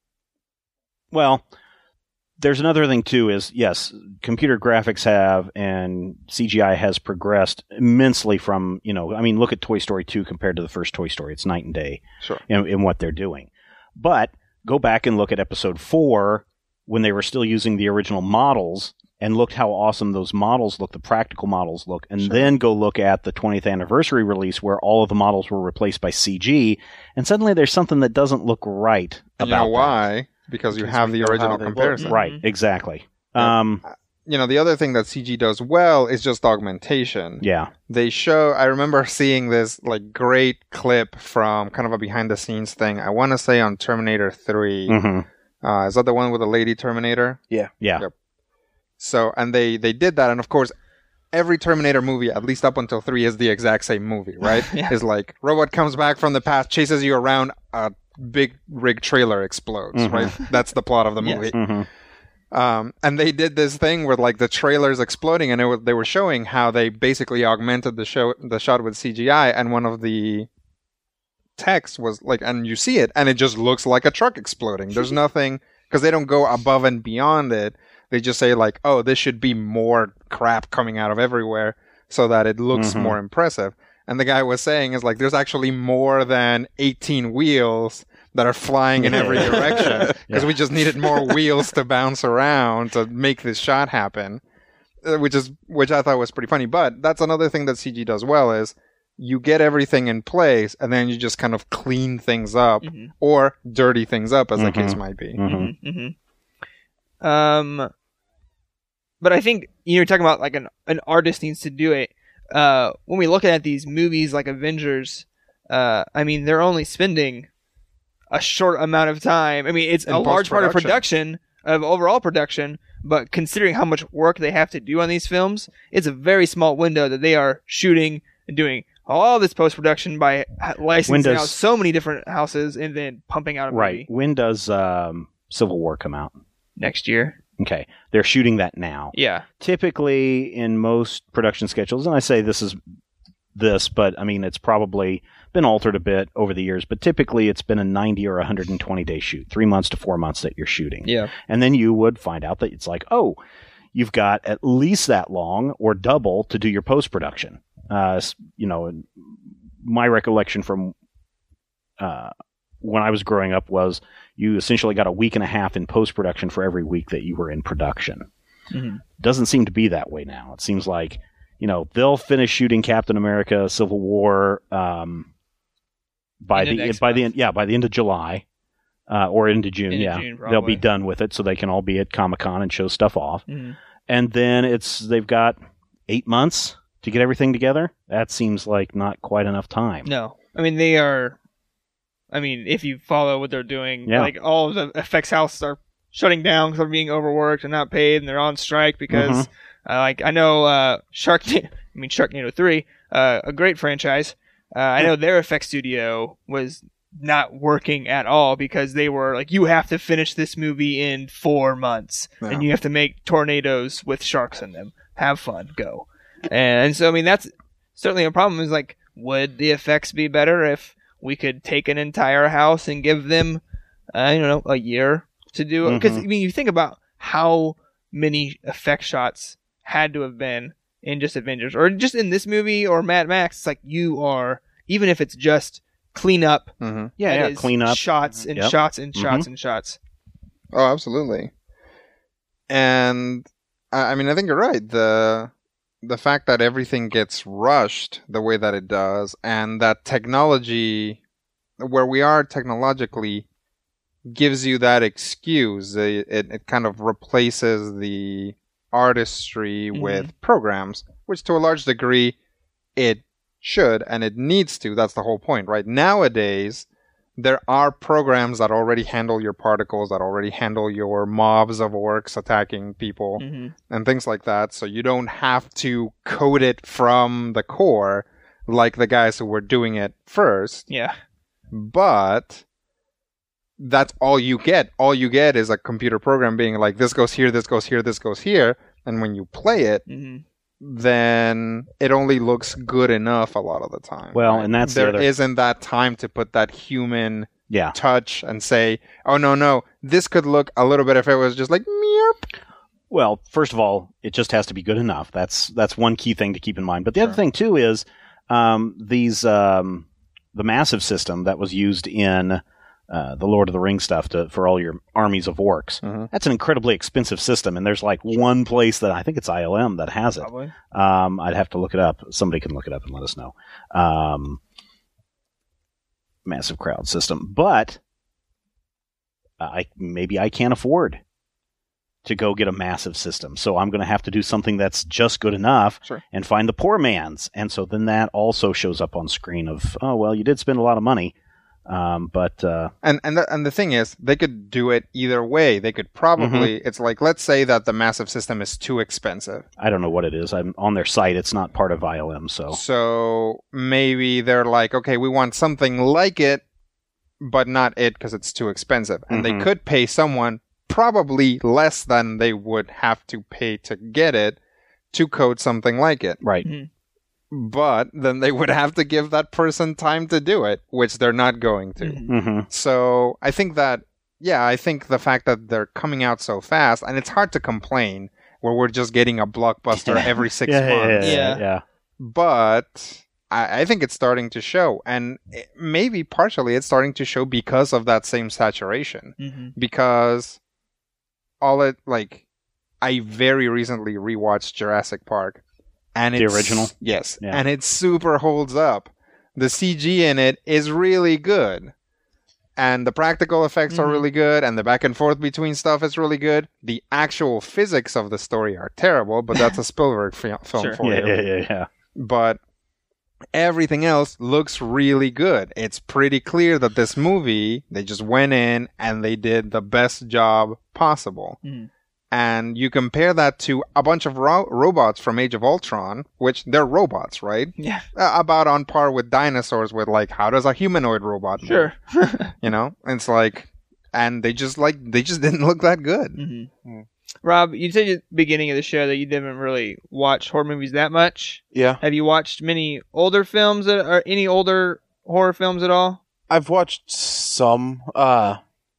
well, there's another thing too is, yes, computer graphics have and C G I has progressed immensely from, you know, I mean, look at Toy Story two compared to the first Toy Story. It's night and day sure. in, in what they're doing. But go back and look at episode four when they were still using the original models and looked how awesome those models look, the practical models look. And sure. then go look at the twentieth anniversary release where all of the models were replaced by C G. And suddenly there's something that doesn't look right and about you know why? That. Because you because have the original comparison. Right, exactly. Um, you know, the other thing that C G does well is just augmentation. Yeah. They show, I remember seeing this like great clip from kind of a behind the scenes thing. I want to say on Terminator three. Mm-hmm. Uh, is that the one with the lady Terminator? Yeah. Yeah. Yep. So, and they, they did that. And of course, every Terminator movie, at least up until three, is the exact same movie, right? yeah. It's like, robot comes back from the past, chases you around, a big rig trailer explodes, mm-hmm. right? That's the plot of the movie. Yes. Mm-hmm. Um, and they did this thing where like the trailers exploding, and it was, they were showing how they basically augmented the show, the shot with C G I, and one of the text was like, and you see it, and it just looks like a truck exploding. There's nothing, because they don't go above and beyond it. They just say like, oh, this should be more crap coming out of everywhere so that it looks mm-hmm. more impressive. And the guy was saying is like, there's actually more than eighteen wheels that are flying in every direction because yeah. we just needed more wheels to bounce around to make this shot happen, which is which I thought was pretty funny. But that's another thing that C G does well is you get everything in place and then you just kind of clean things up mm-hmm. or dirty things up, as mm-hmm. the case might be. Mm-hmm. Mm-hmm. Um, but I think you're talking about like an an artist needs to do it. Uh, when we look at these movies like Avengers, uh, I mean, they're only spending a short amount of time. I mean, it's in a large part of production, of overall production, but considering how much work they have to do on these films, it's a very small window that they are shooting and doing all this post-production by licensing does, out so many different houses and then pumping out a movie. Right. When does um, Civil War come out? Next year. Okay. They're shooting that now. Yeah. Typically, in most production schedules, and I say this is this, but I mean, it's probably been altered a bit over the years, but typically it's been a ninety or one hundred twenty day shoot, three months to four months that you're shooting. Yeah. And then you would find out that it's like, oh, you've got at least that long or double to do your post-production. Uh, you know, my recollection from uh, when I was growing up was you essentially got a week and a half in post-production for every week that you were in production. Mm-hmm. Doesn't seem to be that way now. It seems like, you know, they'll finish shooting Captain America, Civil War, um, by end the by the end, yeah, by the end of July, uh, or into June. Into yeah, June, they'll be done with it, so they can all be at Comic-Con and show stuff off. Mm-hmm. And then it's they've got eight months to get everything together. That seems like not quite enough time. No, I mean they are. I mean, if you follow what they're doing, yeah. like all of the effects houses are shutting down because they're being overworked and not paid, and they're on strike because, mm-hmm. uh, like, I know uh, Shark, I mean Sharknado three, uh, a great franchise. Uh, I know their effects studio was not working at all because they were like, you have to finish this movie in four months, yeah. and you have to make tornadoes with sharks in them. Have fun, go. And so, I mean, that's certainly a problem. Is like, would the effects be better if we could take an entire house and give them, uh, I don't know, a year to do it? Because, mm-hmm. I mean, you think about how many effect shots had to have been in just Avengers, or just in this movie, or Mad Max. It's like you are, even if it's just clean up, mm-hmm. yeah, yeah, clean up, shots and yep. shots and shots mm-hmm. and shots. Oh, absolutely. And, I mean, I think you're right. The... The fact that everything gets rushed the way that it does, and that technology, where we are technologically, gives you that excuse. It, it, it kind of replaces the artistry mm-hmm. with programs, which to a large degree it should and it needs to. That's the whole point, right? Nowadays, there are programs that already handle your particles, that already handle your mobs of orcs attacking people, mm-hmm. and things like that. So you don't have to code it from the core like the guys who were doing it first. Yeah. But that's all you get. All you get is a computer program being like, this goes here, this goes here, this goes here. And when you play it, Mm-hmm. then it only looks good enough a lot of the time. Well, and that's the there other- isn't that time to put that human Yeah. touch and say, oh, no, no, this could look a little bit if it was just like, meep. Well, first of all, it just has to be good enough. That's that's one key thing to keep in mind. But the other thing too is um, these um, the massive system that was used in uh, the Lord of the Rings stuff to, for all your armies of orcs. Mm-hmm. That's an incredibly expensive system, and there's like one place that I think it's I L M that has it. Probably. Um, I'd have to look it up. Somebody can look it up and let us know. Um, massive crowd system, but I maybe I can't afford to go get a massive system. So I'm going to have to do something that's just good enough Sure. and find the poor man's. And so then that also shows up on screen of, oh, well, you did spend a lot of money. Um, but, uh, And and the, and the thing is, they could do it either way. They could probably, Mm-hmm. it's like, let's say that the massive system is too expensive. I don't know what it is. I'm on their site. It's not part of I L M. So So maybe they're like, okay, we want something like it, but not it because it's too expensive. And Mhm. they could pay someone probably less than they would have to pay to get it to code something like it. right. But then they would have to give that person time to do it, which they're not going to. Mm-hmm. So I think that, yeah, I think the fact that they're coming out so fast, and it's hard to complain where we're just getting a blockbuster every six Yeah, yeah, months. yeah, Yeah. yeah, yeah. But I, I think it's starting to show, and it, maybe partially it's starting to show because of that same saturation. Mm-hmm. Because all it like, I very recently rewatched Jurassic Park, and The it's, original? yes, Yeah. and it super holds up. The C G in it is really good. And the practical effects are Mhm. really good, and the back and forth between stuff is really good. The actual physics of the story are terrible, but that's a Spielberg fi- film Sure. for Yeah, you. yeah, yeah, yeah. But everything else looks really good. It's pretty clear that this movie, they just went in and they did the best job possible. Mhm. And you compare that to a bunch of ro- robots from Age of Ultron, which they're robots, right? Yeah. Uh, about on par with dinosaurs with like, how does a humanoid robot move? Sure. You know? It's like, and they just like, they just didn't look that good. Mm-hmm. Rob, you said at the beginning of the show that you didn't really watch horror movies that much. Yeah. Have you watched many older films that or any older horror films at all? I've watched some. Uh,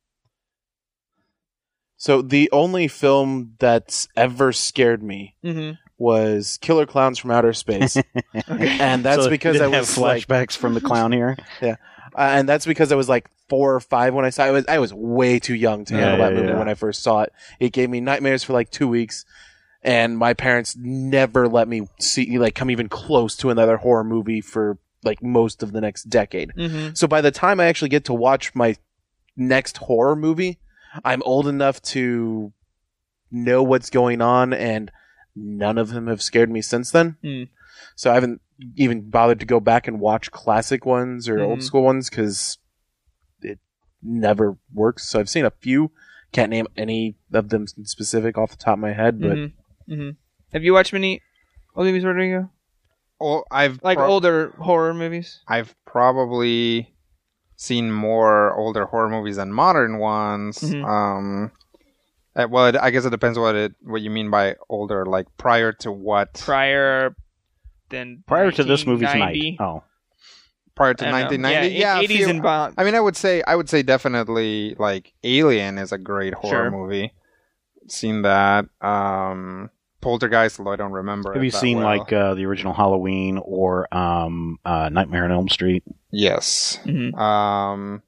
so the only film that's ever scared me Mm-hmm. was Killer Clowns from Outer Space, and that's So because you I didn't was have like, flashbacks from the clown here. uh, and that's because I was like four or five when I saw it. I was I was way too young to Yeah, handle that yeah, movie yeah. when I first saw it. It gave me nightmares for like two weeks, and my parents never let me see like come even close to another horror movie for like most of the next decade. Mm-hmm. So by the time I actually get to watch my next horror movie, I'm old enough to know what's going on, and none of them have scared me since then. Mm. So I haven't even bothered to go back and watch classic ones or Mhm. old school ones because it never works. So I've seen a few. Can't name any of them specific off the top of my head, but Mm-hmm. Mm-hmm. Have you watched many old movies, Rodrigo? Oh, I've Like pro- older horror movies? I've probably seen more older horror movies than modern ones. Mhm. Um, uh, well, it, I guess it depends what it what you mean by older. Like prior to what? Prior than Prior to this movie's nineteen night. ninety? Oh. prior to I don't know. nineteen ninety? Yeah, a eighties few- and beyond. I mean, I would say I would say definitely like Alien is a great horror Sure. movie. Seen that. Um, Poltergeist, although I don't remember. Have it you that seen well. like uh, the original Halloween or um, uh, Nightmare on Elm Street? Yes. Mhm. Um,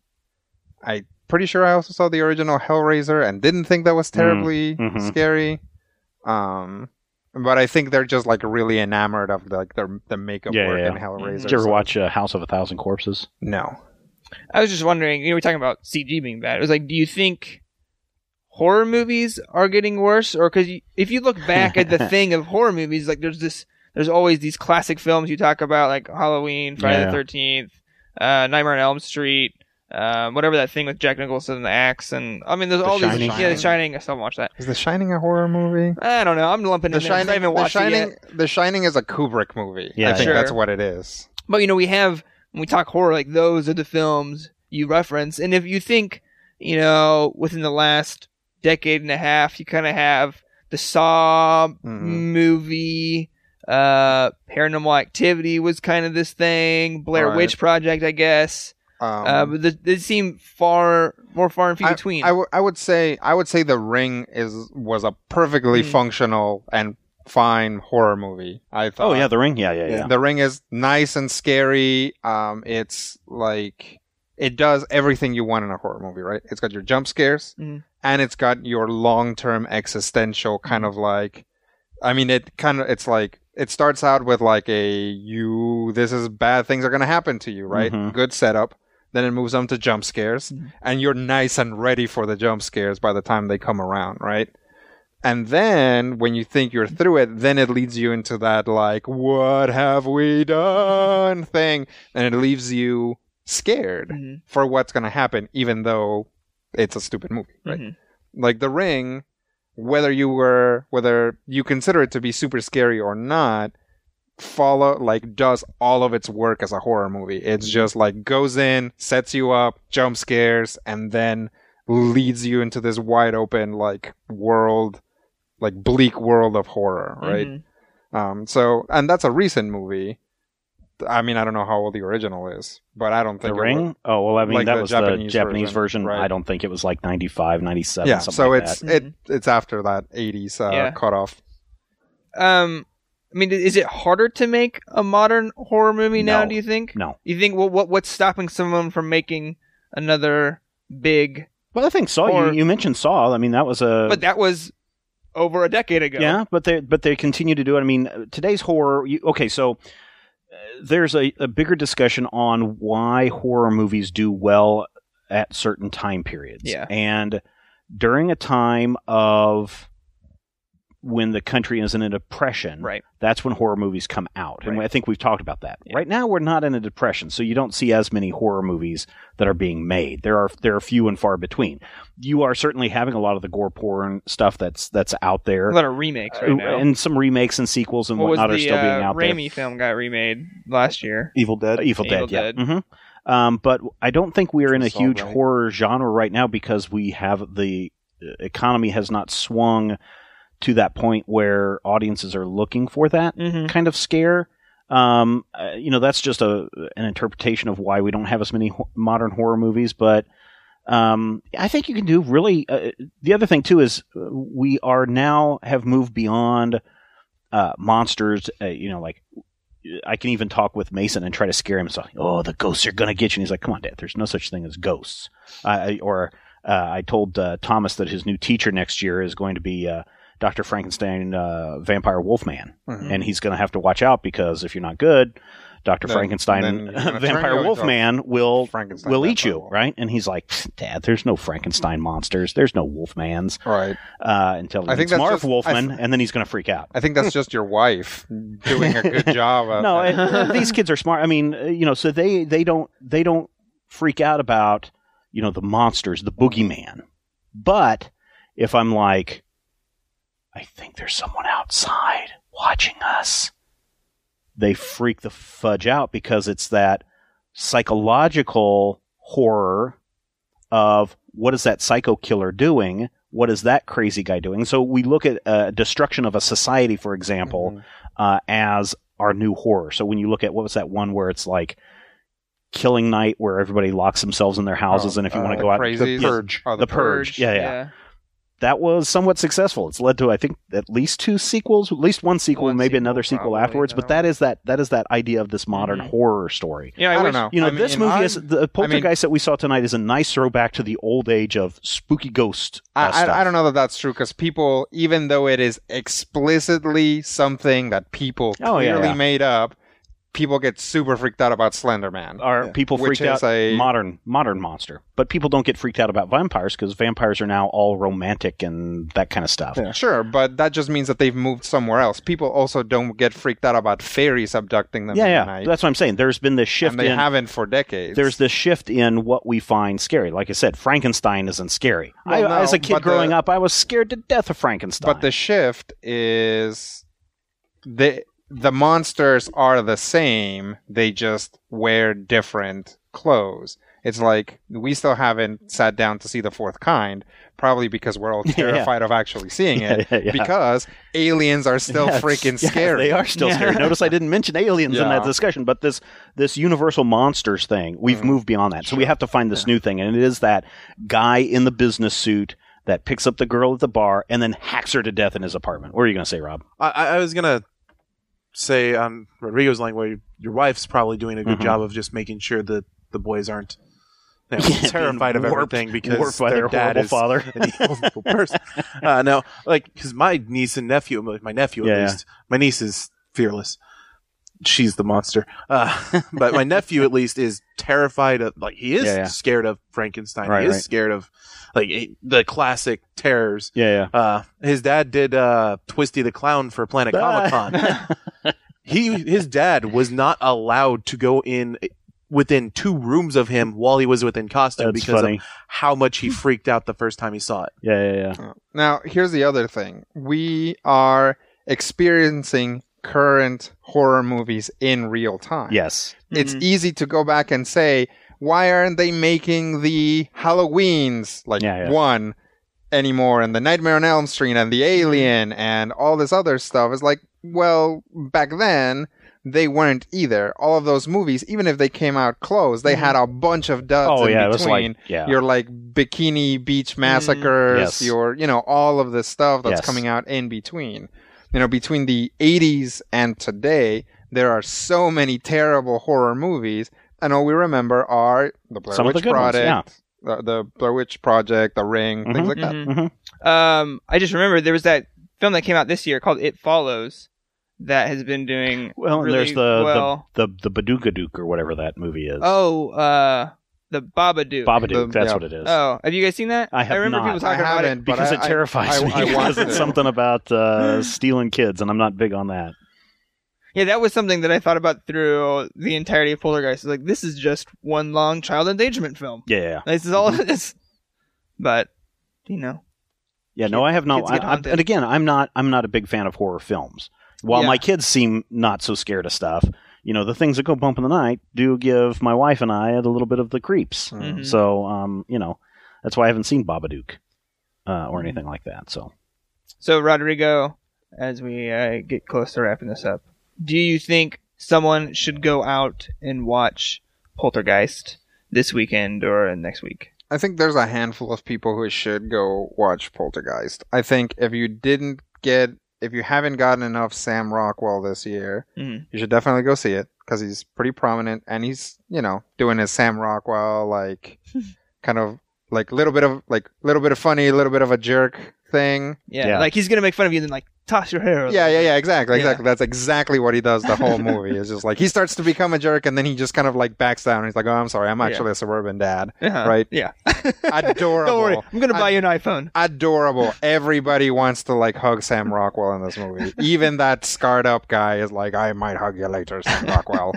I pretty sure I also saw the original Hellraiser and didn't think that was terribly mhm. scary. Um, but I think they're just like really enamored of the, like the the makeup Yeah, work yeah. in Hellraiser. Did you ever so- watch uh, House of a Thousand Corpses? No. I was just wondering, you know, we're talking about C G being bad. It was like, do you think horror movies are getting worse? Or because if you look back at the thing of horror movies, like there's this, there's always these classic films you talk about, like Halloween, Friday Yeah. the thirteenth, uh, Nightmare on Elm Street, um, whatever that thing with Jack Nicholson and the axe, and I mean, there's The all Shining. these. Yeah, The Shining. I still watch that. Is The Shining a horror movie? I don't know. I'm lumping The it in. 'cause I Shining. haven't The watched it Shining. yet. The Shining is a Kubrick movie. Yeah, I think Sure. that's what it is. But, you know, we have, when we talk horror, like, those are the films you reference. And if you think, you know, within the last decade and a half, you kind of have the Saw Mm-hmm. movie, uh, Paranormal Activity was kind of this thing, Blair Right. Witch Project, I guess. Um, uh, but th- they seem far, more far and few I, between. I, w- I would say I would say The Ring is was a perfectly Mm. functional and fine horror movie. I thought. Oh yeah, The Ring. Yeah, yeah, yeah. The Ring is nice and scary. Um, it's like it does everything you want in a horror movie, right? It's got your jump scares, Mhm. and it's got your long-term existential kind of like. I mean, it kind of it's like it starts out with like a you. This is bad things are gonna happen to you, right? Mhm. Good setup. Then it moves on to jump scares, Mhm. and you're nice and ready for the jump scares by the time they come around, right? And then when you think you're through it, then it leads you into that like, what have we done thing. And it leaves you scared Mhm. for what's going to happen, even though it's a stupid movie, right? Mhm. Like The Ring, whether you were, whether you consider it to be super scary or not, follow, like, does all of its work as a horror movie. It's just like goes in, sets you up, jump scares, and then leads you into this wide open, like, world, like, bleak world of horror, right? Mhm. Um, so, and that's a recent movie. I mean, I don't know how old the original is, but I don't think The it Ring? was- Oh, well, I mean, like that the was the Japanese Japanese version, version. right. I don't think it was like ninety-five, ninety-seven, yeah. something So like it's that. it it's after that eighties uh, Yeah. cutoff. Um, I mean, is it harder to make a modern horror movie now, No. do you think? No. You think, well, what what's stopping someone from making another big... Well, I think Saw, Or- you, you mentioned Saw. I mean, that was a... But that was over a decade ago. Yeah, but they but they continue to do it. I mean, uh, today's horror. You, okay, so uh, there's a, a bigger discussion on why horror movies do well at certain time periods. Yeah. And during a time of when the country is in a depression, Right. that's when horror movies come out. And Right. I think we've talked about that. Yeah. Right now, we're not in a depression, so you don't see as many horror movies that are being made. There are there are few and far between. You are certainly having a lot of the gore porn stuff that's that's out there. A lot of remakes right now. And some remakes and sequels and what was whatnot are the still being uh, out Raimi film got remade last year? Evil Dead. there. Evil, Evil Dead, Dead. yeah. hmm Um, but I don't think we're in a Which was all huge right. horror genre right now because we have the uh, economy has not swung to that point where audiences are looking for that Mm-hmm. kind of scare. Um, uh, you know, that's just a an interpretation of why we don't have as many ho- modern horror movies. But um, I think you can do really. Uh, the other thing too is uh, we are now have moved beyond uh, monsters. Uh, you know, like I can even talk with Mason and try to scare him. So, oh, the ghosts are gonna get you. And he's like, come on, Dad. There's no such thing as ghosts. Uh, or uh, I told uh, Thomas that his new teacher next year is going to be. Uh, Doctor Frankenstein, uh, Vampire Wolfman, Mhm. and he's going to have to watch out because if you're not good, Doctor Then- Frankenstein, then you're gonna turn you Vampire into a Wolfman will Frankenstein will eat vampire you, wolf. right? And he's like, Dad, there's no Frankenstein monsters, there's no Wolfmans, Right. uh, until he I think meets that's Marv just- Wolfman, I- and then he's going to freak out. I think that's just your wife doing a good job. Of, No, and, uh, these kids are smart. I mean, uh, you know, so they they don't they don't freak out about you know the monsters, the boogeyman. But if I'm like, I think there's someone outside watching us, they freak the fudge out because it's that psychological horror of what is that psycho killer doing? What is that crazy guy doing? So we look at uh, destruction of a society, for example, Mhm. uh, as our new horror. So when you look at what was that one where it's like Killing Night, where everybody locks themselves in their houses, Oh, and if you uh, want to go out, Crazies? The Purge. Oh, The Purge. Yeah, yeah. that was somewhat successful. It's led to, I think, at least two sequels, at least one sequel, One and maybe sequel, another sequel probably, afterwards. But that is that that is that idea of this modern Mhm. horror story. Yeah, I, I don't wish, know. You know, I this mean, movie is I'm- the Poltergeist that we saw tonight is a nice throwback to the old age of spooky ghost. Uh, I, stuff. I, I don't know that that's true because people, even though it is explicitly something that people Oh, yeah, clearly yeah. made up, people get super freaked out about Slender Man. Are Yeah. people Which freaked out? is a- Modern modern monster, but people don't get freaked out about vampires because vampires are now all romantic and that kind of stuff. Yeah. Sure, but that just means that they've moved somewhere else. People also don't get freaked out about fairies abducting them Yeah, in yeah. the night, That's what I'm saying. There's been this shift and they in. haven't for decades. There's this shift in what we find scary. Like I said, Frankenstein isn't scary. Well, I, no, as a kid but the- growing up, I was scared to death of Frankenstein. But the shift is the the monsters are the same. They just wear different clothes. It's like we still haven't sat down to see the fourth kind, probably because we're all terrified yeah. of actually seeing it, yeah, yeah, yeah. because aliens are still Yeah, freaking yeah, scary. They are still scary. Notice I didn't mention aliens in Yeah. that discussion, but this this universal monsters thing, we've Mm. moved beyond that. So we have to find this new thing, and it is that guy in the business suit that picks up the girl at the bar and then hacks her to death in his apartment. What are you going to say, Rob? I, I was gonna say on Rodrigo's language, your wife's probably doing a good Mhm. job of just making sure that the boys aren't you know, Yeah, terrified of being warped- everything because warped by their their dad horrible is father. an evil person. Uh, no, like because my niece and nephew, my nephew at Yeah, yeah. least, my niece is fearless. She's the monster. Uh, but my nephew at least is terrified of, like, he is Yeah, yeah. scared of Frankenstein. Right, he is right. scared of, like, he- the classic terrors. Yeah, yeah. Uh, his dad did uh, Twisty the Clown for Planet Comic Con. he, his dad was not allowed to go in within two rooms of him while he was within costume That's because funny. of how much he freaked out the first time he saw it. Yeah, yeah, yeah. Now, here's the other thing. We are experiencing current horror movies in real time. Yes. It's easy to go back and say, why aren't they making the Halloweens, like Yeah, yeah. one, anymore, and the Nightmare on Elm Street, and the Alien, and all this other stuff? It's like, well, back then, they weren't either. All of those movies, even if they came out close, they had a bunch of duds Oh, in yeah, it was between. like, yeah. Your, like, Bikini Beach Massacres, Yes. your, you know, all of this stuff that's Yes. coming out in between. You know, between the eighties and today, there are so many terrible horror movies, and all we remember are the Blair Some of Witch the good ones, Project, the, the Blair Witch Project, The Ring, things Mhm. like that. Mhm. Um, I just remembered there was that film that came out this year called It Follows that has been doing Well, and really there's the, well. the the the Badukadook or whatever that movie is. Oh, uh, the Babadook. Babadook, the- that's yeah. what it is. Oh, have you guys seen that? I have remember not. people talking I about haven't, it. but Because I- it terrifies I- me. I- I because wanted it's to. something about uh, stealing kids, and I'm not big on that. Yeah, that was something that I thought about through the entirety of Poltergeist. It's like, this is just one long child endangerment film. Yeah, yeah. This is all it is. But, you know. Yeah, no, I have not. Kids get I, I, haunted. and again, I'm not. I'm not a big fan of horror films. While Yeah. my kids seem not so scared of stuff, you know, the things that go bump in the night do give my wife and I a little bit of the creeps. Mhm. So, um, you know, that's why I haven't seen Babadook uh, or anything like that. So, So, Rodrigo, as we uh, get close to wrapping this up, do you think someone should go out and watch Poltergeist this weekend or next week? I think there's a handful of people who should go watch Poltergeist. I think if you didn't get, if you haven't gotten enough Sam Rockwell this year, Mhm. you should definitely go see it because he's pretty prominent and he's, you know, doing his Sam Rockwell, like, kind of, like, little bit of, like, little bit of funny, a little bit of a jerk thing. Yeah, Yeah. like he's going to make fun of you and then, like, toss your hair. Yeah, yeah, yeah, exactly, Yeah. exactly. That's exactly what he does the whole movie. It's just like, he starts to become a jerk and then he just kind of, like, backs down. He's like, oh, I'm sorry, I'm actually a suburban dad. Uh-huh. Right? Yeah. Adorable. Don't worry, I'm going to buy I- you an iPhone. Adorable. Everybody wants to like hug Sam Rockwell in this movie. Even that scarred up guy is like, I might hug you later, Sam Rockwell.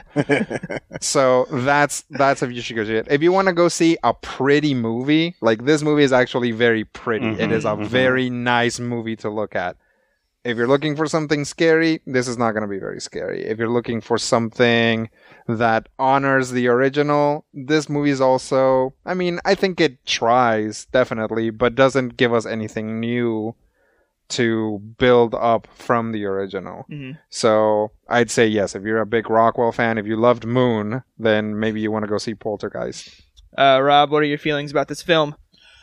So that's that's if you should go see it. If you want to go see a pretty movie, like this movie is actually very pretty. It is a Mhm, mhm. very nice movie to look at. If you're looking for something scary, this is not going to be very scary. If you're looking for something that honors the original, this movie is also, I mean, I think it tries, definitely, but doesn't give us anything new to build up from the original. Mhm. So I'd say yes, if you're a big Rockwell fan, if you loved Moon, then maybe you want to go see Poltergeist. Uh, Rob, what are your feelings about this film?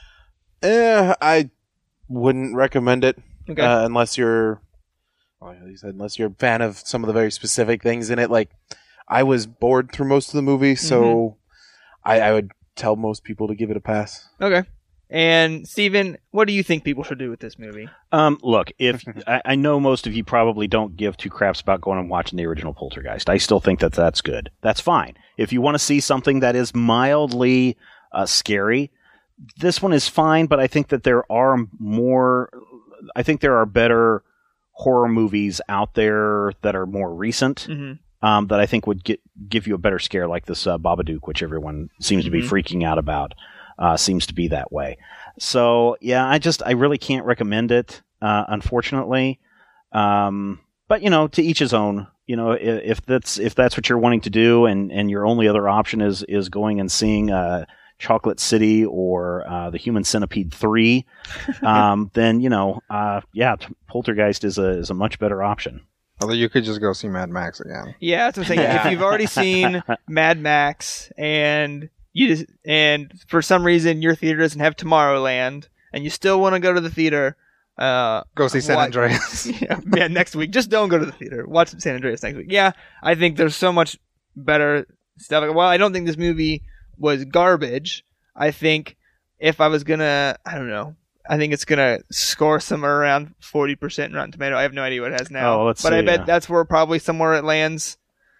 Eh, I wouldn't recommend it Okay. uh, unless you're, like you said, unless you're a fan of some of the very specific things in it. Like, I was bored through most of the movie, so Mm-hmm. I, I would tell most people to give it a pass. Okay. And Steven, what do you think people should do with this movie? um, look, if I, I know most of you probably don't give two craps about going and watching the original Poltergeist, I still think that that's good. That's fine. If you want to see something that is mildly uh, scary, this one is fine. But I think that there are more. I think there are better horror movies out there that are more recent. Mm-hmm. Um, that I think would get, give you a better scare, like this uh, Babadook, which everyone seems to be Mhm. freaking out about, uh, seems to be that way. So, yeah, I just, I really can't recommend it, uh, unfortunately. Um, but, you know, to each his own. you know, if, if that's if that's what you're wanting to do, and, and your only other option is is going and seeing uh, Chocolate City or uh, the Human Centipede three, um, then you know, uh, yeah, Poltergeist is a is a much better option. Although you could just go see Mad Max again. Yeah, that's what I'm saying. Yeah. If you've already seen Mad Max and you just, and for some reason your theater doesn't have Tomorrowland and you still want to go to the theater, uh, Go see San what- Andreas. yeah, yeah, next week. Just don't go to the theater. Watch San Andreas next week. Yeah, I think there's so much better stuff. Well, I don't think this movie was garbage. I think if I was gonna, I don't know. I think it's gonna score somewhere around forty percent Rotten Tomato. I have no idea what it has now. Oh, let's but I see, bet yeah. that's where probably somewhere it lands.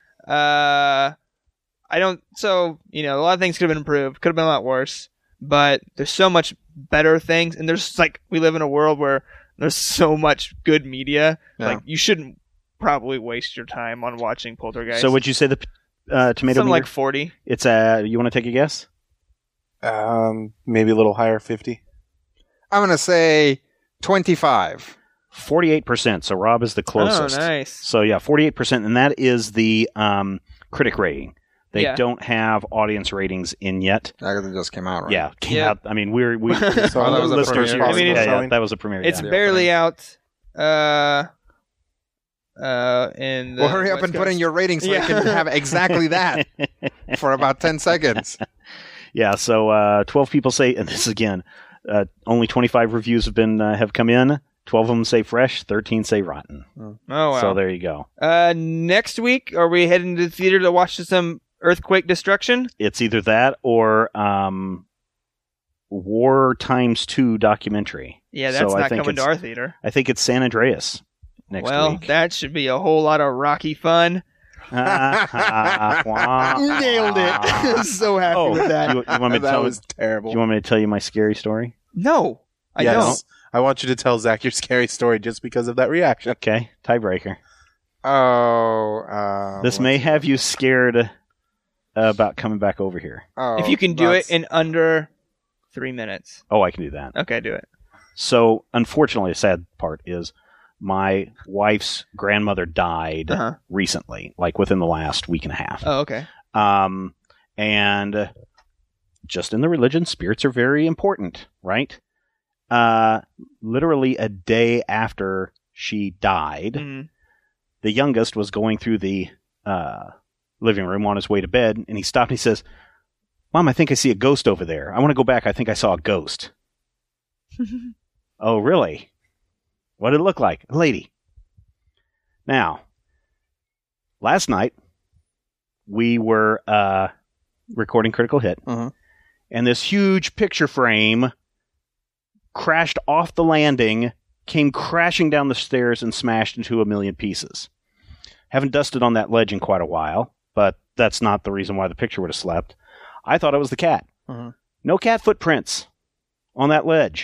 Uh, I don't. So you know, a lot of things could have been improved. Could have been a lot worse. But there's so much better things, and there's like we live in a world where there's so much good media. Yeah. Like you shouldn't probably waste your time on watching Poltergeist. So would you say the uh, tomato Something meter? like forty. It's uh, you want to take a guess? Um, maybe a little higher, fifty. I'm gonna say twenty-five. Forty-eight percent. So Rob is the closest. Oh, nice. So yeah, forty-eight percent, and that is the um, critic rating. They Yeah. don't have audience ratings in yet. I guess it just came out, right? Yeah, came Yeah. out. I mean, we're we So that was a listeners. premiere. I mean, yeah, it's- yeah, that was a premiere. It's yeah. barely out. Uh, uh, in the Well, hurry up West and put in Coast. your rating so Yeah. I can have exactly that for about ten seconds. Yeah, so uh, twelve people say, and this again, uh, only twenty-five reviews have been uh, have come in. twelve of them say fresh, thirteen say rotten. Oh wow. So there you go. Uh, next week, are we heading to the theater to watch some earthquake destruction? It's either that or um, War Times Two documentary. Yeah, that's So I not think coming to it's- our theater. I think it's San Andreas next well, week. that should be a whole lot of Rocky fun. Nailed it. So happy Oh, with that. you, you want me to That tell? was Do terrible. you want me to tell you my scary story? No, I yes. don't. I want you to tell Zach your scary story just because of that reaction. Okay, tiebreaker. Oh, uh, This may have you scared uh, about coming back over here. Oh, If you can do that's- it in under three minutes. Oh, I can do that. Okay, do it. So, unfortunately, the sad part is my wife's grandmother died Uh-huh. recently, like within the last week and a half. Oh, okay. Um, and just in the religion, spirits are very important, right? Uh, literally a day after she died, Mhm. the youngest was going through the uh, living room on his way to bed, and he stopped and he says, "Mom, I think I see a ghost over there. I want to go back. I think I saw a ghost." "Oh, really? What did it look like?" "A lady." Now, last night, we were uh, recording Critical Hit, Mhm. and this huge picture frame crashed off the landing, came crashing down the stairs, and smashed into a million pieces. Haven't dusted on that ledge in quite a while, but that's not the reason why the picture would have slept. I thought it was the cat. Mhm. No cat footprints on that ledge.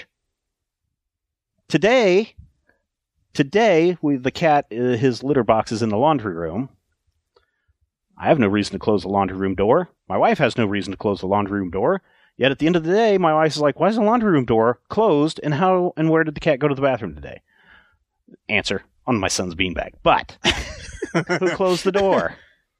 Today, today, we the cat, uh, his litter box is in the laundry room. I have no reason to close the laundry room door. My wife has no reason to close the laundry room door. Yet at the end of the day, my wife is like, "Why is the laundry room door closed? And how and where did the cat go to the bathroom today?" Answer: on my son's beanbag. But who closed the door?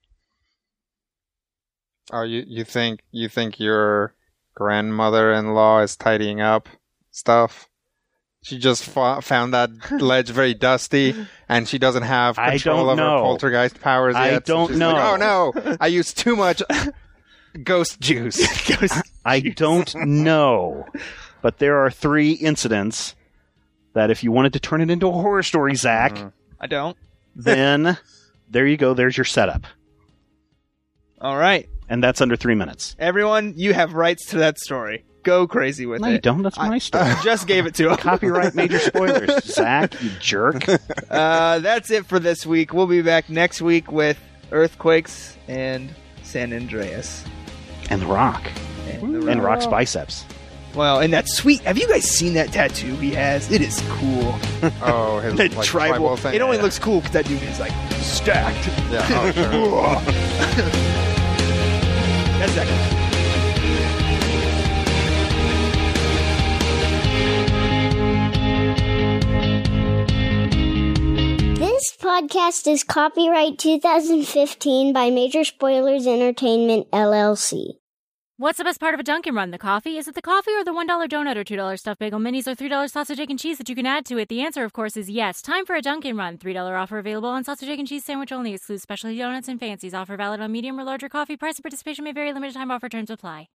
Oh, you you think you think your grandmother-in-law is tidying up stuff? She just fa- found that ledge very dusty, and she doesn't have I control don't of her know. poltergeist powers I yet. so don't she's know. Like, oh no, I used too much ghost juice. I don't know. But there are three incidents that if you wanted to turn it into a horror story, Zach, Mhm. I don't. then there you go. There's your setup. All right. And that's under three minutes. Everyone, you have rights to that story. Go crazy with No, it. you don't. That's my story. Just gave it to him. Copyright major spoilers. Zach, you jerk. Uh, that's it for this week. We'll be back next week with Earthquakes and San Andreas. And The Rock. And, the And Rock. Rock's biceps. Well, and that sweet. Have you guys seen that tattoo he has? It is cool. Oh, his That like, tribal. tribal thing. It only Yeah. looks cool because that dude is like stacked. Yeah, oh, sure. That's that. This This podcast is copyright two thousand fifteen by Major Spoilers Entertainment, L L C. What's the best part of a Dunkin' Run? The coffee? Is it the coffee or the one dollar donut or two dollar stuffed bagel minis or three dollar sausage, egg, and cheese that you can add to it? The answer, of course, is yes. Time for a Dunkin' Run. three dollar offer available on sausage, egg, and cheese sandwich only. Excludes specialty donuts and fancies. Offer valid on medium or larger coffee. Price and participation may vary. Limited time offer. Terms apply.